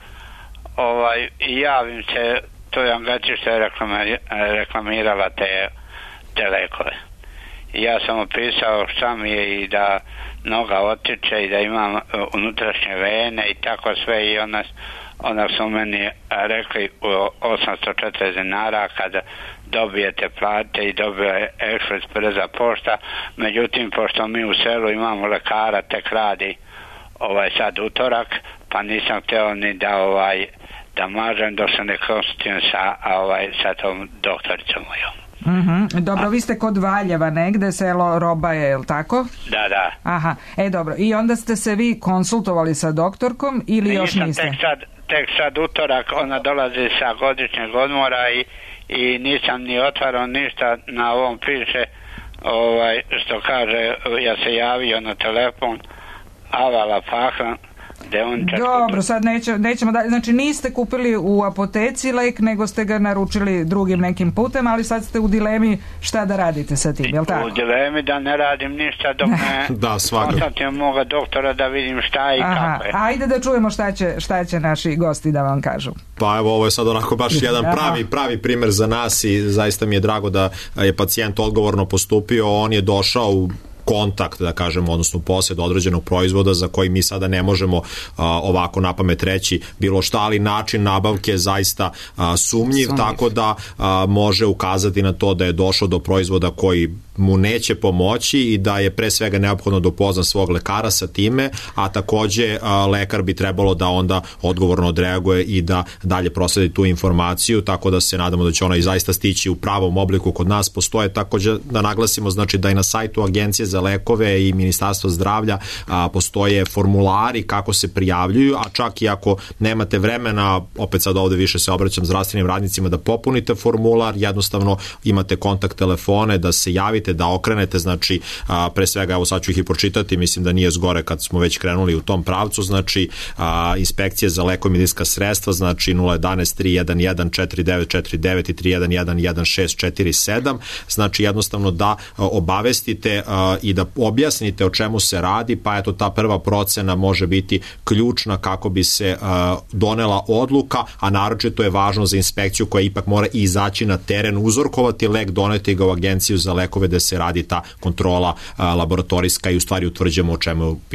ovaj, i javim se toj agenciji što je reklamirala te, te lekove. I ja sam opisao šta mi je i da noga otiče i da imam unutrašnje vene i tako sve, i ona, ona su meni rekli osamsto četrdeset dinara kada dobijete plate i dobije ekspres brza pošta. Međutim, pošto mi u selu imamo lekara, tek radi ovaj sad utorak, pa nisam hteo ni da ovaj da mažem dok se ne konsultujem sa, ovaj, sa tom doktoricom mojom. Mm-hmm. Dobro, vi ste kod Valjeva negde, selo Robaje, je li tako? Da, da. Aha, e dobro, i onda ste se vi konsultovali sa doktorkom ili Nisam, još niste? Tek sad, tek sad utorak, ona dolazi sa godišnjeg odmora i, i nisam ni otvarao ništa, na ovom piše, ovaj, što kaže, ja se javio na telefon, avala pahran, Dobro, sad neće, nećemo da, znači niste kupili u apoteci lek, nego ste ga naručili drugim nekim putem, ali sad ste u dilemi šta da radite sa tim, je li tako? U dilemi da ne radim ništa dok ne da, kontaktiram moga doktora da vidim šta je i Aha, kako je. Ajde da čujemo šta će, šta će naši gosti da vam kažu. Pa evo, ovo je sad onako baš jedan pravi, pravi primer za nas i zaista mi je drago da je pacijent odgovorno postupio, on je došao u kontakt, da kažemo, odnosno posjed određenog proizvoda za koji mi sada ne možemo a, ovako napamet reći bilo šta, ali način nabavke je zaista a, sumnjiv, sumnjiv, tako da a, može ukazati na to da je došao do proizvoda koji mu neće pomoći i da je pre svega neophodno da upozna svog lekara sa time, a takođe a, lekar bi trebalo da onda odgovorno odreaguje i da dalje prosledi tu informaciju, tako da se nadamo da će ona i zaista stići u pravom obliku kod nas. Postoje takođe, da naglasimo, znači da i na sajtu Agencije za lekove i Ministarstvo zdravlja a, postoje formulari kako se prijavljuju, a čak i ako nemate vremena, opet sad ovde više se obraćam zdravstvenim radnicima, da popunite formular, jednostavno imate kontakt telefone da se javite, da okrenete, znači a, pre svega, evo sad ću ih i pročitati, mislim da nije zgore kad smo već krenuli u tom pravcu, znači a, inspekcije za lekove i medicinska sredstva, znači nula jedanaest tri jedan jedan četiri devet četiri devet i tri jedan jedan jedan šest četiri sedam, znači jednostavno da a, obavestite a, i da objasnite o čemu se radi, pa eto ta prva procena može biti ključna kako bi se a, donela odluka, a naročito je važno za inspekciju koja ipak mora izaći na teren, uzorkovati lek, doneti ga u Agenciju za lekove da se radi ta kontrola a, laboratorijska i u stvari utvrđujemo o čemu je u pitanju.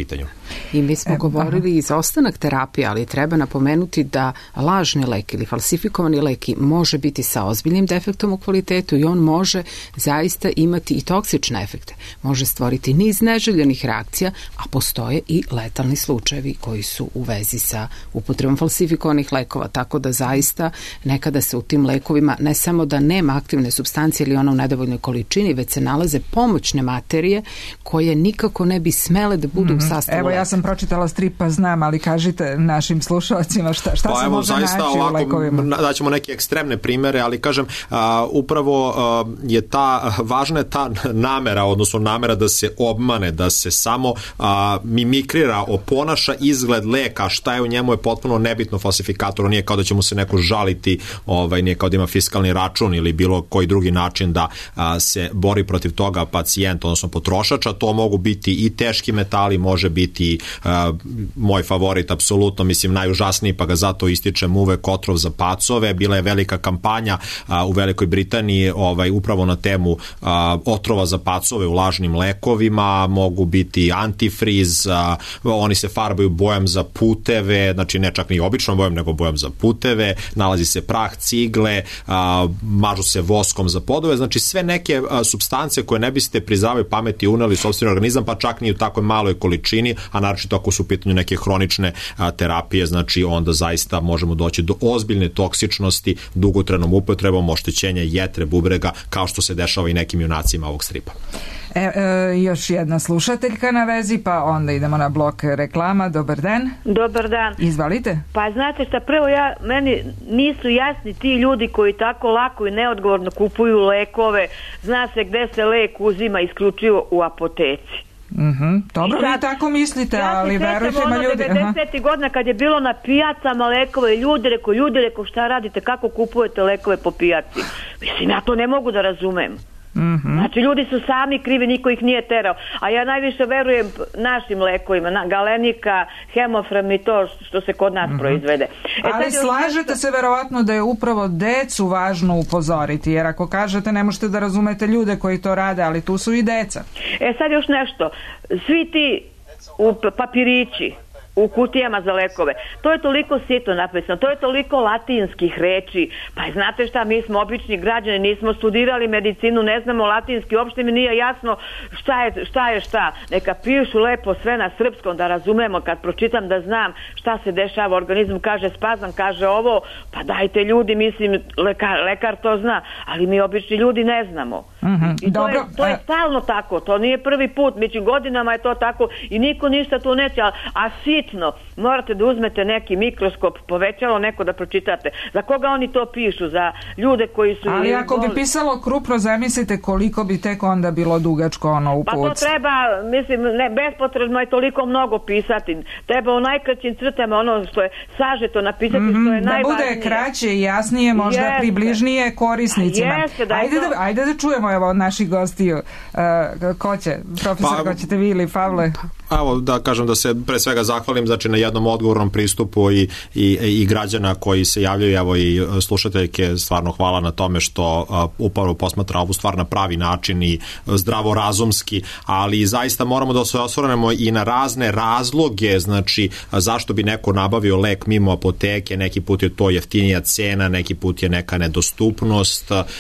I mi smo e, govorili aha. i za ostanak terapije, ali treba napomenuti da lažni lek ili falsifikovani lek može biti sa ozbiljnim defektom u kvalitetu i on može zaista imati i toksične efekte. Može stvoriti niz neželjenih reakcija, a postoje i letalni slučajevi koji su u vezi sa upotrebom falsifikovanih lekova, tako da zaista nekada se u tim lekovima ne samo da nema aktivne supstancije ili ona u nedovoljnoj količini, već se nalaze pomoćne materije koje nikako ne bi smele da budu mm-hmm. u sastavu Evo leka. Ja sam pročitala strip pa znam, ali kažite našim slušalcima šta, šta pa se evo, može naći ovako, u lekovima. Daćemo neke ekstremne primere, ali kažem, a, upravo a, je ta, važna je ta namera, odnosno namera da se obmane, da se samo a, mimikrira, oponaša izgled leka, šta je u njemu je potpuno nebitno falsifikator, nije kao da će mu se neko žaliti, ovaj, nije kao da ima fiskalni račun ili bilo koji drugi način da a, se bori protiv toga pacijent, odnosno potrošača. To mogu biti i teški metali, može biti a, moj favorit, apsolutno, mislim najužasniji, pa ga zato ističem uvek, otrov za pacove. Bila je velika kampanja a, u Velikoj Britaniji ovaj, upravo na temu a, otrova za pacove u lažnim lekovima, mogu biti antifriz, a, oni se farbaju bojom za puteve, znači ne čak ni običnom bojom, nego bojom za puteve, nalazi se prah cigle, a, mažu se voskom za podove, znači sve neke a, supstance koje ne biste pri zdravoj pameti uneli u sopstveni organizam, pa čak ni u takvoj maloj količini, a naročito ako su u pitanju neke hronične a, terapije, znači onda zaista možemo doći do ozbiljne toksičnosti dugotrenom upotrebom, oštećenja jetre, bubrega, kao što se dešava i nekim junacima ovog stripa. E, e, još jedna slušateljka na vezi, pa onda idemo na blok reklama. Dobar dan. Dobar dan. Izvalite. Pa znate šta, prvo ja, meni nisu jasni ti ljudi koji tako lako i neodgovorno kupuju lekove, zna se gde se lek uzima isključivo u apoteci. Mm-hmm. Dobro, sad, vi tako mislite, ja ali verujte ma ljudi. devedesetih godina kad je bilo na pijacama lekove, ljudi reko, ljudi reko, šta radite, kako kupujete lekove po pijaci? Mislim, ja to ne mogu da razumem. Mm-hmm. Znači ljudi su sami krivi, niko ih nije terao, a ja najviše verujem našim lekovima, na Galenika, Hemofrem i to što se kod nas mm-hmm. proizvede. E, ali slažete nešto... se verovatno da je upravo decu važno upozoriti, jer ako kažete ne možete da razumete ljude koji to rade, ali tu su i deca. E sad još nešto, svi ti u papirići u kutijama za lekove. To je toliko sitno napisano, to je toliko latinskih reči. Pa znate šta, mi smo obični građani, nismo studirali medicinu, ne znamo latinski, uopšte mi nije jasno šta je šta. Je šta. Neka pišu lepo sve na srpskom da razumemo, kad pročitam da znam šta se dešava u organizmu, kaže spazam, kaže ovo, pa dajte ljudi, mislim, lekar, lekar to zna, ali mi obični ljudi ne znamo. Mm-hmm. I to, Dobro. je, to je stalno tako, to nije prvi put, među godinama je to tako i niko ništa tu neće, a, a sitno, morate da uzmete neki mikroskop, povećalo neko da pročitate. Za koga oni to pišu? Za ljude koji su... Ali ako bi pisalo krupno, zamislite koliko bi tek onda bilo dugačko ono u pa to treba, mislim, ne, bespotrebno je toliko mnogo pisati. Treba u najkraćim crtama ono što je sažeto napisati, mm-hmm, što je da najvažnije. Da bude kraće i jasnije, možda jeste. Približnije korisnicima. Jeste, da ajde, to... da, ajde da čujemo evo od naših gostiju. Uh, ko će? Profesor, pa, ko ćete vi ili Pavle? Evo da kažem da se pre svega zahvalim znači na jednom odgovornom pristupu i, i, i građana koji se javljaju, evo i slušateljke, stvarno hvala na tome što uh, upravo posmatra ovu stvar na pravi način i zdravorazumski, ali zaista moramo da se osvrnemo i na razne razloge, znači zašto bi neko nabavio lek mimo apoteke, neki put je to jeftinija cena, neki put je neka nedostupnost, uh,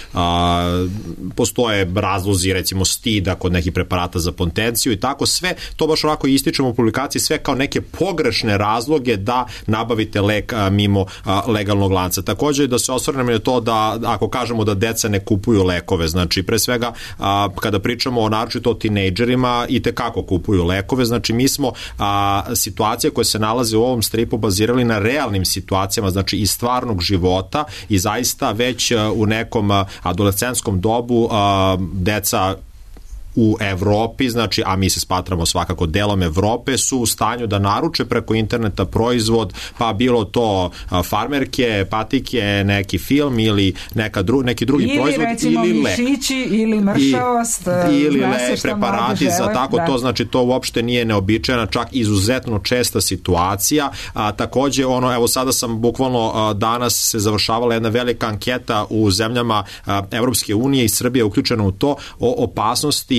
postoje razlozi recimo stida kod nekih preparata za potenciju i tako sve, to baš ovako ističemo u publikaciji sve kao neke pogrešne razloge da nabavite lek a, mimo a, legalnog lanca. Takođe da se osvrnemo na to da ako kažemo da deca ne kupuju lekove, znači pre svega a, kada pričamo o naročito o tinejdžerima i tekako kupuju lekove, znači mi smo a, situacije koje se nalaze u ovom stripu bazirali na realnim situacijama, znači iz stvarnog života i zaista već a, u nekom a, adolescentskom dobu a, deca u Evropi, znači, a mi se smatramo svakako delom Evrope, su u stanju da naruče preko interneta proizvod, pa bilo to farmerke, patike, neki film ili neka dru, neki drugi ili proizvod recimo ili lek. mišići ili mršavost I, ili lek, preparati za tako da. To, znači to uopšte nije neobičajena, čak izuzetno česta situacija. A, takođe, ono, evo sada sam bukvalno a, danas se završavala jedna velika anketa u zemljama a, Evropske unije i Srbije uključena u to o opasnosti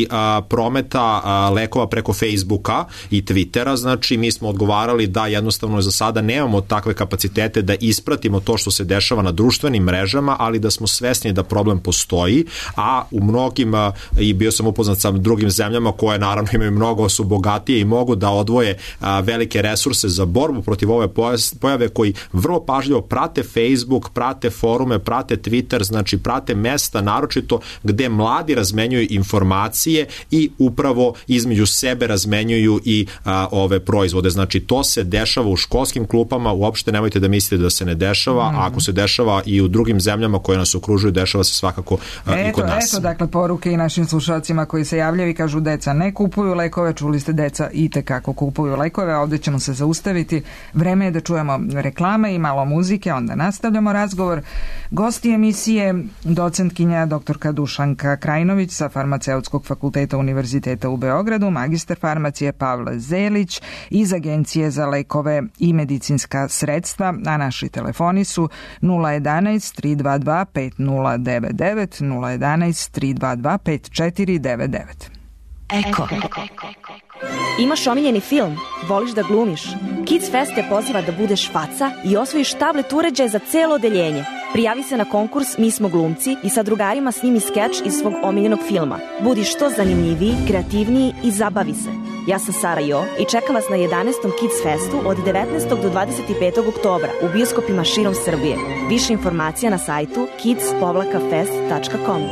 a, prometa a, lekova preko Facebooka i Twittera, znači mi smo odgovarali da jednostavno za sada nemamo takve kapacitete da ispratimo to što se dešava na društvenim mrežama, ali da smo svesni da problem postoji, a u mnogim, a, i bio sam upoznat sa drugim zemljama koje naravno imaju mnogo, su bogatije i mogu da odvoje a, velike resurse za borbu protiv ove pojave, koji vrlo pažljivo prate Facebook, prate forume, prate Twitter, znači prate mesta naročito gde mladi razmenjuju informacije i upravo između sebe razmenjuju i a, ove proizvode. Znači to se dešava u školskim klupama, uopšte nemojte da mislite da se ne dešava, mm. a ako se dešava i u drugim zemljama koje nas okružuju, dešava se svakako a, eto, i kod nas. Eto, dakle, poruke i našim slušalcima koji se javljaju i kažu deca ne kupuju lekove, čuli ste deca i tekako kupuju lekove, a ovde ćemo se zaustaviti. Vreme je da čujemo reklame i malo muzike, onda nastavljamo razgovor. Gosti emisije, docentkinja doktorka Dušanka Krajinović sa Farmaceutskog fakulteta Univerziteta u Beogradu, magistar farmacije Pavle Zelić iz Agencije za lekove i medicinska sredstva, a naši telefoni su nula jedanaest tri dva dva pet nula devet devet, nula jedanaest tri dva dva pet četiri devet devet. Eko. Imaš omiljeni film? Voliš da glumiš? Kids Fest te poziva da budeš faca i osvojiš tablet uređaj za celo odeljenje. Prijavi se na konkurs Mi smo glumci i sa drugarima snimi skeč iz svog omiljenog filma. Budi što zanimljiviji, kreativniji i zabavi se. Ja sam Sara Jo i čekam vas na jedanaestom Kids Festu od devetnaestog do dvadeset petog oktobra u bioskopima širom Srbije. Više informacija na sajtu kids fest tačka com.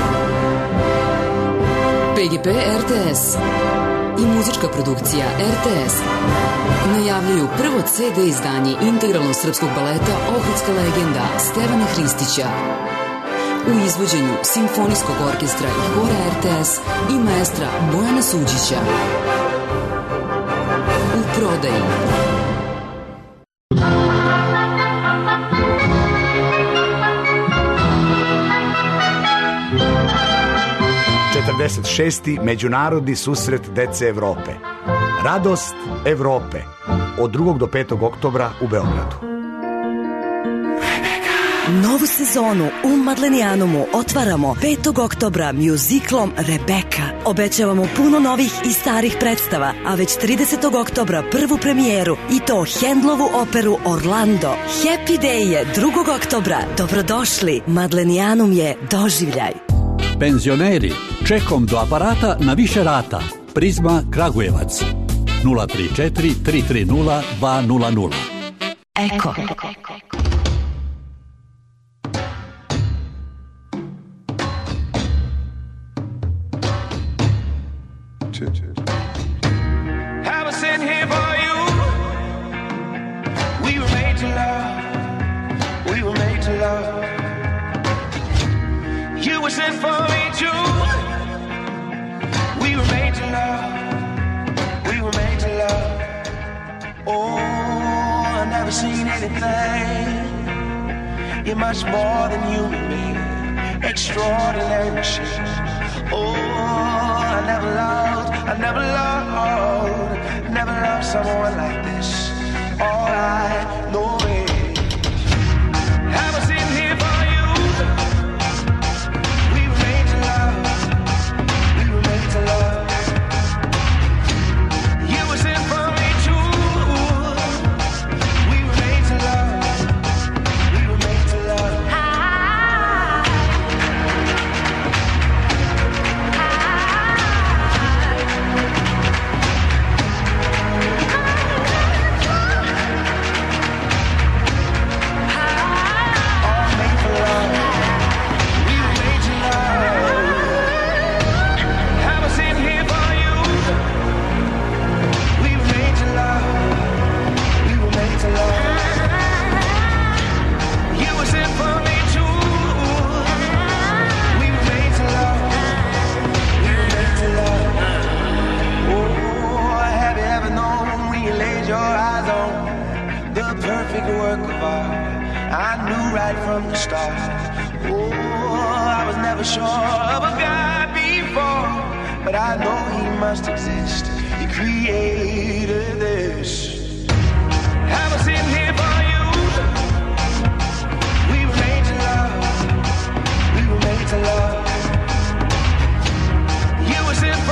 P G P R T S i muzička produkcija R T S najavljuju prvo C D izdanje integralnog srpskog baleta Ohridska legenda Stevana Hristića u izvođenju Simfonijskog orkestra i hora R T S i maestra Bojana Suđića. U prodaji četrdeset šesti Međunarodni susret dece Evrope. Radost Evrope od drugog do petog oktobra u Beogradu. Novu sezonu u Madlenijanumu otvaramo petog oktobra mjuziklom Rebeka. Obećavamo puno novih i starih predstava, a već tridesetog oktobra prvu premijeru i to Handlovu operu Orlando. Happy Day je drugog oktobra. Dobrodošli, Madlenijanum je doživljaj. Penzioneri, čekom do aparata na više rata. Prizma Kragujevac. nula tri četiri tri tri nula dva nula nula. Eko. I was sitting here for you. We were made to love. We were made to love. You were sent for me too. We were made to love. We were made to love. Oh, I've never seen anything. You're much more than human being. Extraordinary machine. Oh, I never loved, I never loved, never loved someone like this. All I know is I was sitting here for you. We were made to love. We were made to love. You were sent for me too. We were made to love. We were made to love. I knew right from the start. Oh, I was never sure of a God before, but I know He must exist. He created this. I was sitting here for you. We were made to love. We were made to love. You were sitting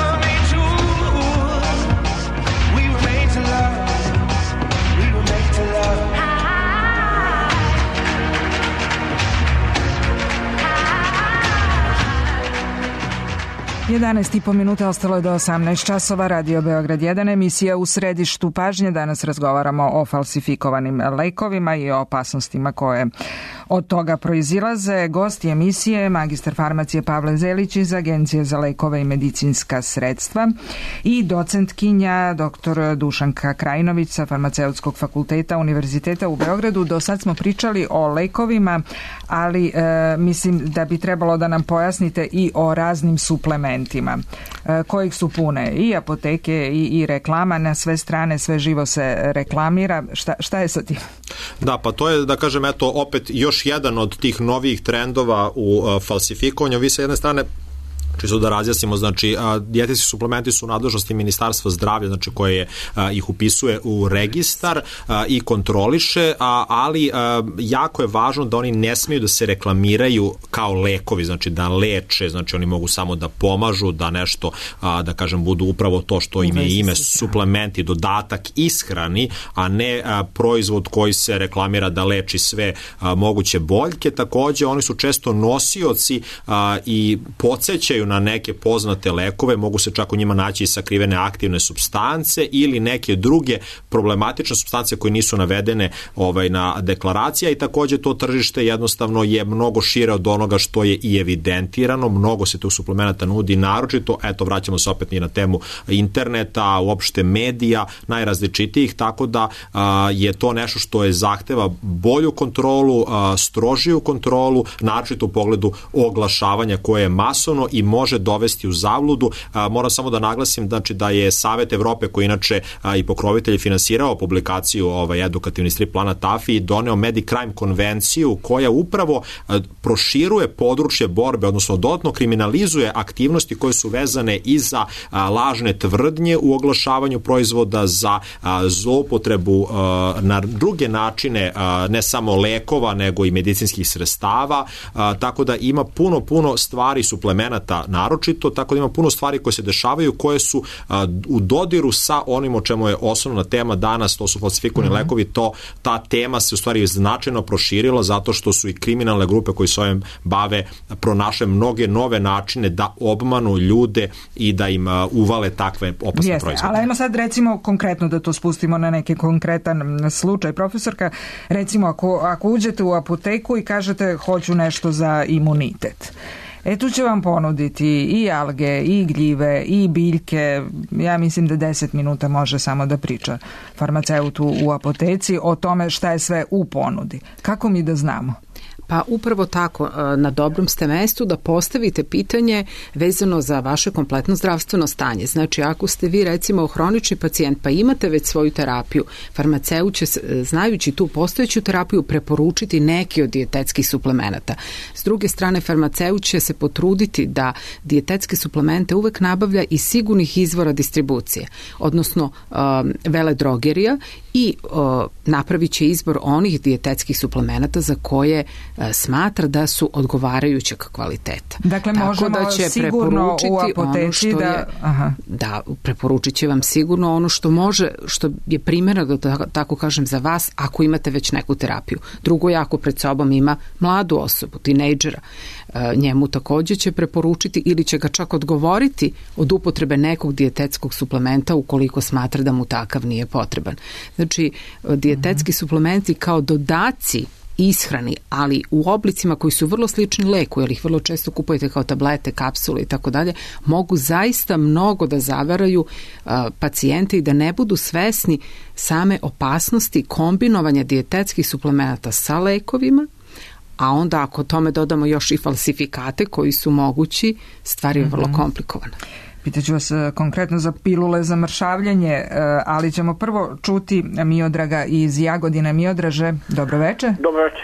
jedanaest i po minuta, ostalo je do osamnaest časova. Radio Beograd jedan, emisija U središtu pažnje. Danas razgovaramo o falsifikovanim lekovima i o opasnostima koje od toga proizilaze. Gosti emisije, magistar farmacije Pavle Zelić iz Agencije za lekove i medicinska sredstva i docentkinja doktor Dušanka Krajinović sa Farmaceutskog fakulteta Univerziteta u Beogradu. Do sad smo pričali o lekovima, ali e, mislim da bi trebalo da nam pojasnite i o raznim suplementima e, kojih su pune i apoteke i, i reklama na sve strane, sve živo se reklamira. Šta, šta je sa tim? Da, pa to je, da kažem, eto, opet još jedan od tih novih trendova u uh, falsifikovanju. Vi sa jedne strane, čisto da razjasnimo, znači dijetetski suplementi su u nadležnosti Ministarstva zdravlja, znači koje a, ih upisuje u registar a, i kontroliše, a, ali a, jako je važno da oni ne smiju da se reklamiraju kao lekovi, znači da leče, znači oni mogu samo da pomažu, da nešto, a, da kažem, budu upravo to što im je ime, suplementi, dodatak ishrani, a ne a, proizvod koji se reklamira da leči sve a, moguće boljke. Takođe, oni su često nosioci a, i podsećaju na neke poznate lekove, mogu se čak u njima naći i sakrivene aktivne supstance ili neke druge problematične supstance koje nisu navedene ovaj, na deklaracija, i takođe to tržište jednostavno je mnogo šire od onoga što je i evidentirano, mnogo se tu suplemenata nudi, naročito, eto, vraćamo se opet i na temu interneta, uopšte medija, najrazličitijih, tako da a, je to nešto što je zahteva bolju kontrolu, a, strožiju kontrolu, naročito u pogledu oglašavanja koje je masovno i može dovesti u zabludu. A, moram samo da naglasim, znači, da je Savet Evrope, koji inače a, i pokrovitelj finansirao publikaciju ovaj, edukativni strip plana T A F I, doneo Medicrime konvenciju koja upravo a, proširuje područje borbe, odnosno dodatno kriminalizuje aktivnosti koje su vezane i za a, lažne tvrdnje u oglašavanju proizvoda, za a, zloupotrebu a, na druge načine, a, ne samo lekova, nego i medicinskih sredstava, a, tako da ima puno, puno stvari, suplemenata naročito, tako da ima puno stvari koje se dešavaju, koje su a, u dodiru sa onim o čemu je osnovna tema danas, to su falsifikovani mm-hmm. lekovi. To, ta tema se u stvari značajno proširila zato što su i kriminalne grupe koji se ovim bave pronašle mnoge nove načine da obmanu ljude i da im a, uvale takve opasne Jeste, proizvode. Ali ajmo sad recimo konkretno da to spustimo na neki konkretan slučaj. Profesorka, recimo ako, ako uđete u apoteku i kažete hoću nešto za imunitet, E tu će vam ponuditi i alge, i gljive, i biljke. Ja mislim da deset minuta može samo da priča farmaceut u apoteci o tome šta je sve u ponudi. Kako mi da znamo? Pa upravo tako, na dobrom ste mestu da postavite pitanje vezano za vaše kompletno zdravstveno stanje. Znači, ako ste vi recimo hronični pacijent pa imate već svoju terapiju, farmaceut će, znajući tu postojeću terapiju, preporučiti neki od dijetetskih suplemenata. S druge strane, farmaceut će se potruditi da dijetetske suplemente uvek nabavlja iz sigurnih izvora distribucije, odnosno um, veledrogerija, i uh, napravit će izbor onih dijetetskih suplemenata za koje smatra da su odgovarajućeg kvaliteta. Dakle, tako možemo da će sigurno u apoteci da... Je, aha. da, preporučit će vam sigurno ono što može, što je primjereno, da tako kažem, za vas ako imate već neku terapiju. Drugo je ako pred sobom ima mladu osobu, tinejdžera. Njemu također će preporučiti ili će ga čak odgovoriti od upotrebe nekog dijetetskog suplementa ukoliko smatra da mu takav nije potreban. Znači, dijetetski mm-hmm. suplementi kao dodaci ishrani, ali u oblicima koji su vrlo slični leku, jer ih vrlo često kupujete kao tablete, kapsule i tako dalje, mogu zaista mnogo da zavaraju uh, pacijente i da ne budu svesni same opasnosti kombinovanja dijetetskih suplemenata sa lekovima, a onda ako tome dodamo još i falsifikate koji su mogući, stvar je vrlo komplikovana. Pitaću vas konkretno za pilule za mršavljanje, ali ćemo prvo čuti Miodraga iz Jagodine. Miodraže, dobro veče. Dobro veče.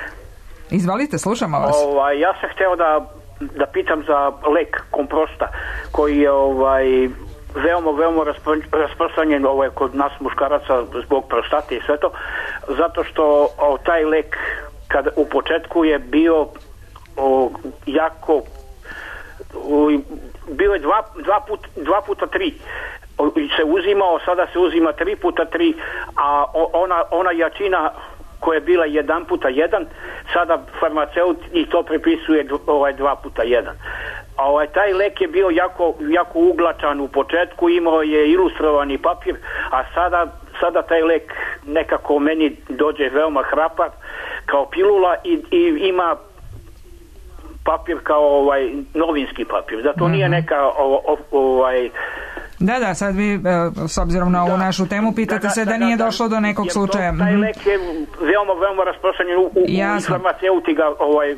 Izvolite, slušamo vas. Ovaj, ja sam hteo da, da pitam za lek Komprosta, koji je ovaj, veoma, veoma rasprostranjen ovaj, kod nas muškaraca zbog prostate i sve to, zato što o, taj lek kad u početku je bio o, jako o, bio je dva, dva, put, dva puta tri se uzimao, sada se uzima tri puta tri, a ona, ona jačina koja je bila jedan puta jedan, sada farmaceut i to prepisuje ovaj dva puta jedan. a ovaj, taj lek je bio jako, jako uglačan u početku, imao je ilustrovani papir, a sada, sada taj lek nekako meni dođe veoma hrapav kao pilula i, i ima papir kao ovaj novinski papir. Zato mm-hmm. nije neka o, o, ovaj Da, da, sad vi, s obzirom na ovu da, našu temu, pitate da, se da, da nije da, došlo do nekog jer slučaja. To, taj lek je veoma, veoma rasprošenjen u, u, u farmaceuti ga, ovaj,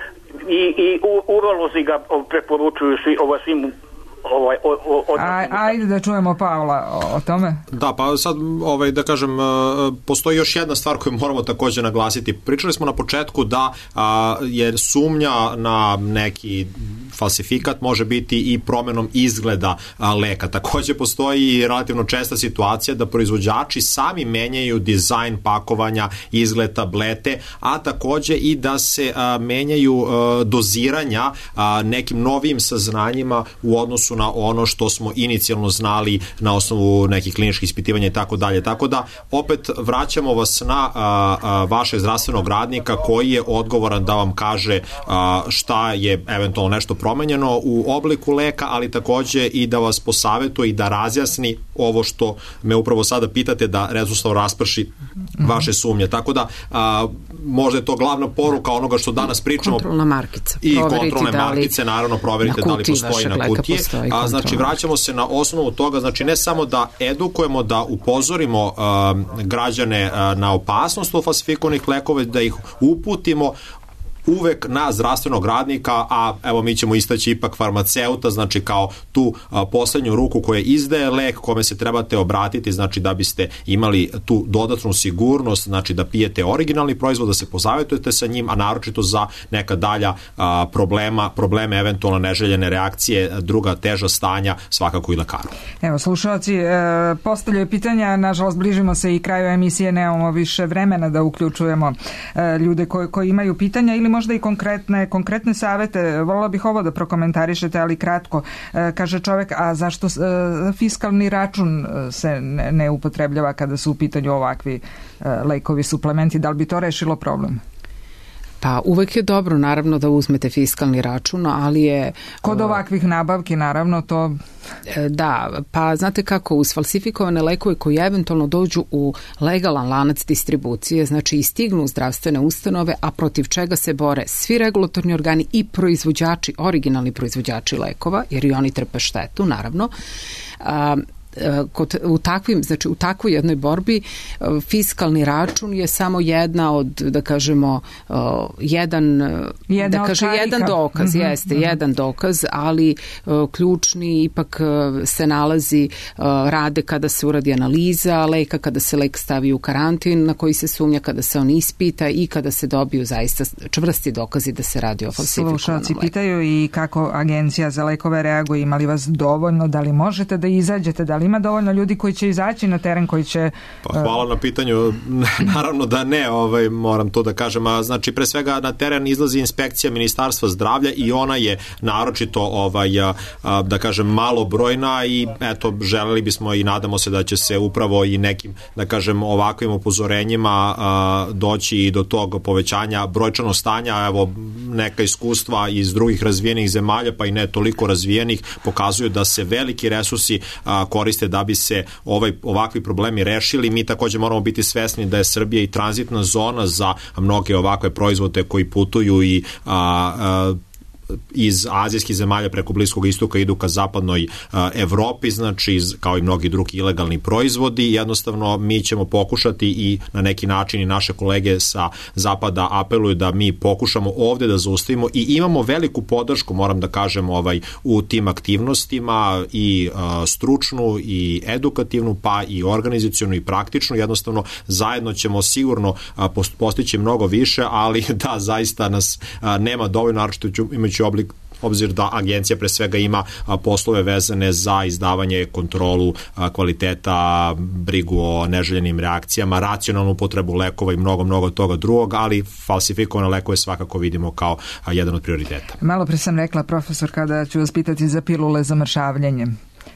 i, i u, urolozi ga preporučuju svi, ovaj, svim ovaj, o, o, o, Aj, ajde da čujemo Pavla o, o tome. Da, pa sad ovaj, da kažem, postoji još jedna stvar koju moramo također naglasiti. Pričali smo na početku da a, je sumnja na neki falsifikat može biti i promenom izgleda a, leka. Također postoji relativno česta situacija da proizvođači sami menjaju dizajn pakovanja, izgled tablete, a također i da se a, menjaju a, doziranja a, nekim novim saznanjima u odnosu na ono što smo inicijalno znali na osnovu nekih kliničkih ispitivanja i tako dalje. Tako da opet vraćamo vas na a, a, vašeg zdravstvenog radnika koji je odgovoran da vam kaže a, šta je eventualno nešto promenjeno u obliku leka, ali također i da vas posavetuje i da razjasni ovo što me upravo sada pitate, da rezultatno rasprši vaše sumnje. Tako da a, možda je to glavna poruka onoga što danas pričamo. Kontrolna markica. I kontrolne da markice, naravno, proverite da li postoji na kutiji. A, znači, vraćamo se na osnovu toga, znači ne samo da edukujemo, da upozorimo a, građane a, na opasnost od falsifikovanih lekova, da ih uputimo uvek na zdravstvenog radnika, a evo mi ćemo istaći ipak farmaceuta, znači kao tu a, poslednju ruku koja izdaje lek, kome se trebate obratiti, znači da biste imali tu dodatnu sigurnost, znači da pijete originalni proizvod, da se pozavetujete sa njim, a naročito za neka dalja a, problema, probleme, eventualno neželjene reakcije, druga teža stanja, svakako i lekaru. Evo, slušalci, e, postavljaju pitanja, nažalost bližimo se i kraju emisije, nemamo više vremena da uključujemo e, ljude koji, koji imaju pitanja ili možda i konkretne, konkretne savete. Volila bih ovo da prokomentarišete, ali kratko. E, kaže čovjek, a zašto e, fiskalni račun se ne, ne upotrebljava kada su u pitanju ovakvi e, lekovi, suplementi? Da li bi to rešilo problem? Pa uvek je dobro, naravno, da uzmete fiskalni račun, ali je... Kod ovakvih nabavki, naravno, to... Da, pa znate kako, uz falsifikovane lekove koji eventualno dođu u legalan lanac distribucije, znači i stignu u zdravstvene ustanove, a protiv čega se bore svi regulatorni organi i proizvođači, originalni proizvođači lekova, jer i oni trpe štetu, naravno, a, Kod, u takvim, znači u takvoj jednoj borbi fiskalni račun je samo jedna od, da kažemo, jedan, jedna da kaže, jedan dokaz, mm-hmm, jeste, mm-hmm. jedan dokaz, ali ključni ipak se nalazi, rade kada se uradi analiza leka, kada se lek stavi u karantin na koji se sumnja, kada se on ispita i kada se dobiju zaista čvrsti dokazi da se radi o falsifikovanom leku. Slušalci pitaju i kako Agencija za lekove reaguje, ima li vas dovoljno, da li možete da izađete, da li ima dovoljno ljudi koji će izaći na teren, koji će... Pa, hvala na pitanju. Naravno da ne, ovaj, moram to da kažem. A, znači, pre svega na teren izlazi inspekcija Ministarstva zdravlja i ona je naročito, ovaj, a, a, da kažem, malobrojna i eto, želeli bismo i nadamo se da će se upravo i nekim, da kažem, ovakvim upozorenjima a, doći i do tog povećanja brojčanog stanja. Evo, neka iskustva iz drugih razvijenih zemalja, pa i ne toliko razvijenih, pokazuju da se veliki resursi a, koriste da bi se ovaj, ovakvi problemi rešili. Mi također moramo biti svesni da je Srbija i tranzitna zona za mnoge ovakve proizvode koji putuju i a, a, iz azijskih zemalja preko Bliskog istoka idu ka zapadnoj uh, Evropi, znači kao i mnogi drugi ilegalni proizvodi. Jednostavno mi ćemo pokušati i na neki način i naše kolege sa zapada apeluju da mi pokušamo ovde da zaustavimo i imamo veliku podršku, moram da kažem, ovaj, u tim aktivnostima i uh, stručnu i edukativnu, pa i organizacionu i praktičnu. Jednostavno zajedno ćemo sigurno uh, postići mnogo više, ali da, zaista nas uh, nema dovoljno, naročito imajući oblik obzir da agencija pre svega ima a, poslove vezane za izdavanje, kontrolu a, kvaliteta, brigu o neželjenim reakcijama, racionalnu upotrebu lekova i mnogo, mnogo toga drugog, ali falsifikovane lekove svakako vidimo kao a, jedan od prioriteta. Malo pre sam rekla, profesor, kada ću vas pitati za pilule za mršavljenje.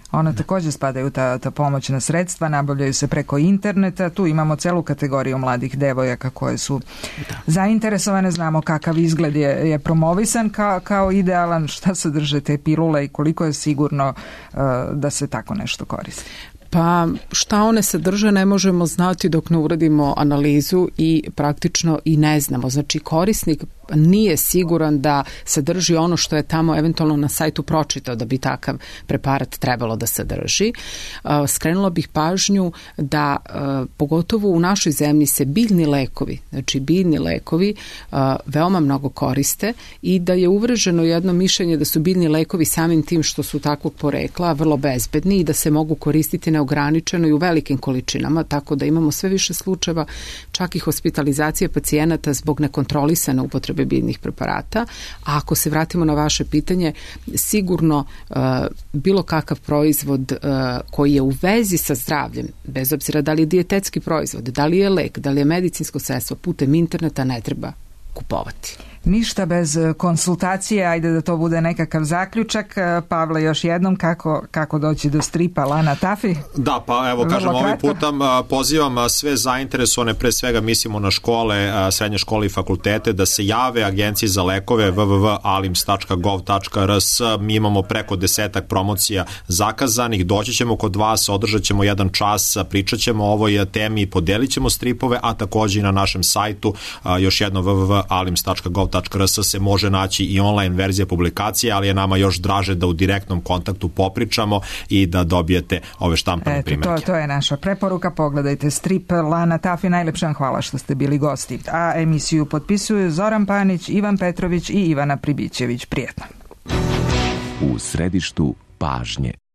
Ona takođe spadaju ta, ta pomoćna sredstva, nabavljaju se preko interneta, tu imamo celu kategoriju mladih devojaka koje su da. zainteresovane, znamo kakav izgled je, je promovisan kao, kao idealan, šta sadrže te pilule i koliko je sigurno uh, da se tako nešto koristi. Pa šta one sadrže ne možemo znati dok ne uradimo analizu i praktično i ne znamo. Znači korisnik nije siguran da sadrži ono što je tamo eventualno na sajtu pročitao da bi takav preparat trebalo da sadrži. Skrenula bih pažnju da pogotovo u našoj zemlji se biljni lekovi, znači biljni lekovi veoma mnogo koriste i da je uvreženo jedno mišljenje da su biljni lekovi samim tim što su takvog porekla vrlo bezbedni i da se mogu koristiti neograničeno i u velikim količinama, tako da imamo sve više slučajeva čak i hospitalizacije pacijenata zbog nekontrolisane upotrebe biljnih preparata. A ako se vratimo na vaše pitanje, sigurno uh, bilo kakav proizvod uh, koji je u vezi sa zdravljem, bez obzira da li je dijetetski proizvod, da li je lek, da li je medicinsko sredstvo, putem interneta ne treba kupovati. Ništa bez konsultacije, ajde da to bude nekakav zaključak. Pavle, još jednom, kako, kako doći do stripa Lana Tafi? Da, pa evo, kažem, ovim putem pozivam sve zainteresovane, pre svega mislimo na škole, srednje škole i fakultete, da se jave Agenciji za lekove w w w tačka alims tačka gov tačka r s. Mi imamo preko desetak promocija zakazanih, doći ćemo kod vas, održat ćemo jedan čas, pričat ćemo o ovoj temi, podelit ćemo stripove, a takođe i na našem sajtu, još jedno w w w tačka alims tačka gov tačka r s se može naći i online verzija publikacije, ali je nama još draže da u direktnom kontaktu popričamo i da dobijete ove štampane primjerke. To, to je naša preporuka, pogledajte strip Lana Tafi, najlepše vam hvala što ste bili gosti. A emisiju potpisuju Zoran Panić, Ivan Petrović i Ivana Pribićević. Prijetno. U središtu pažnje.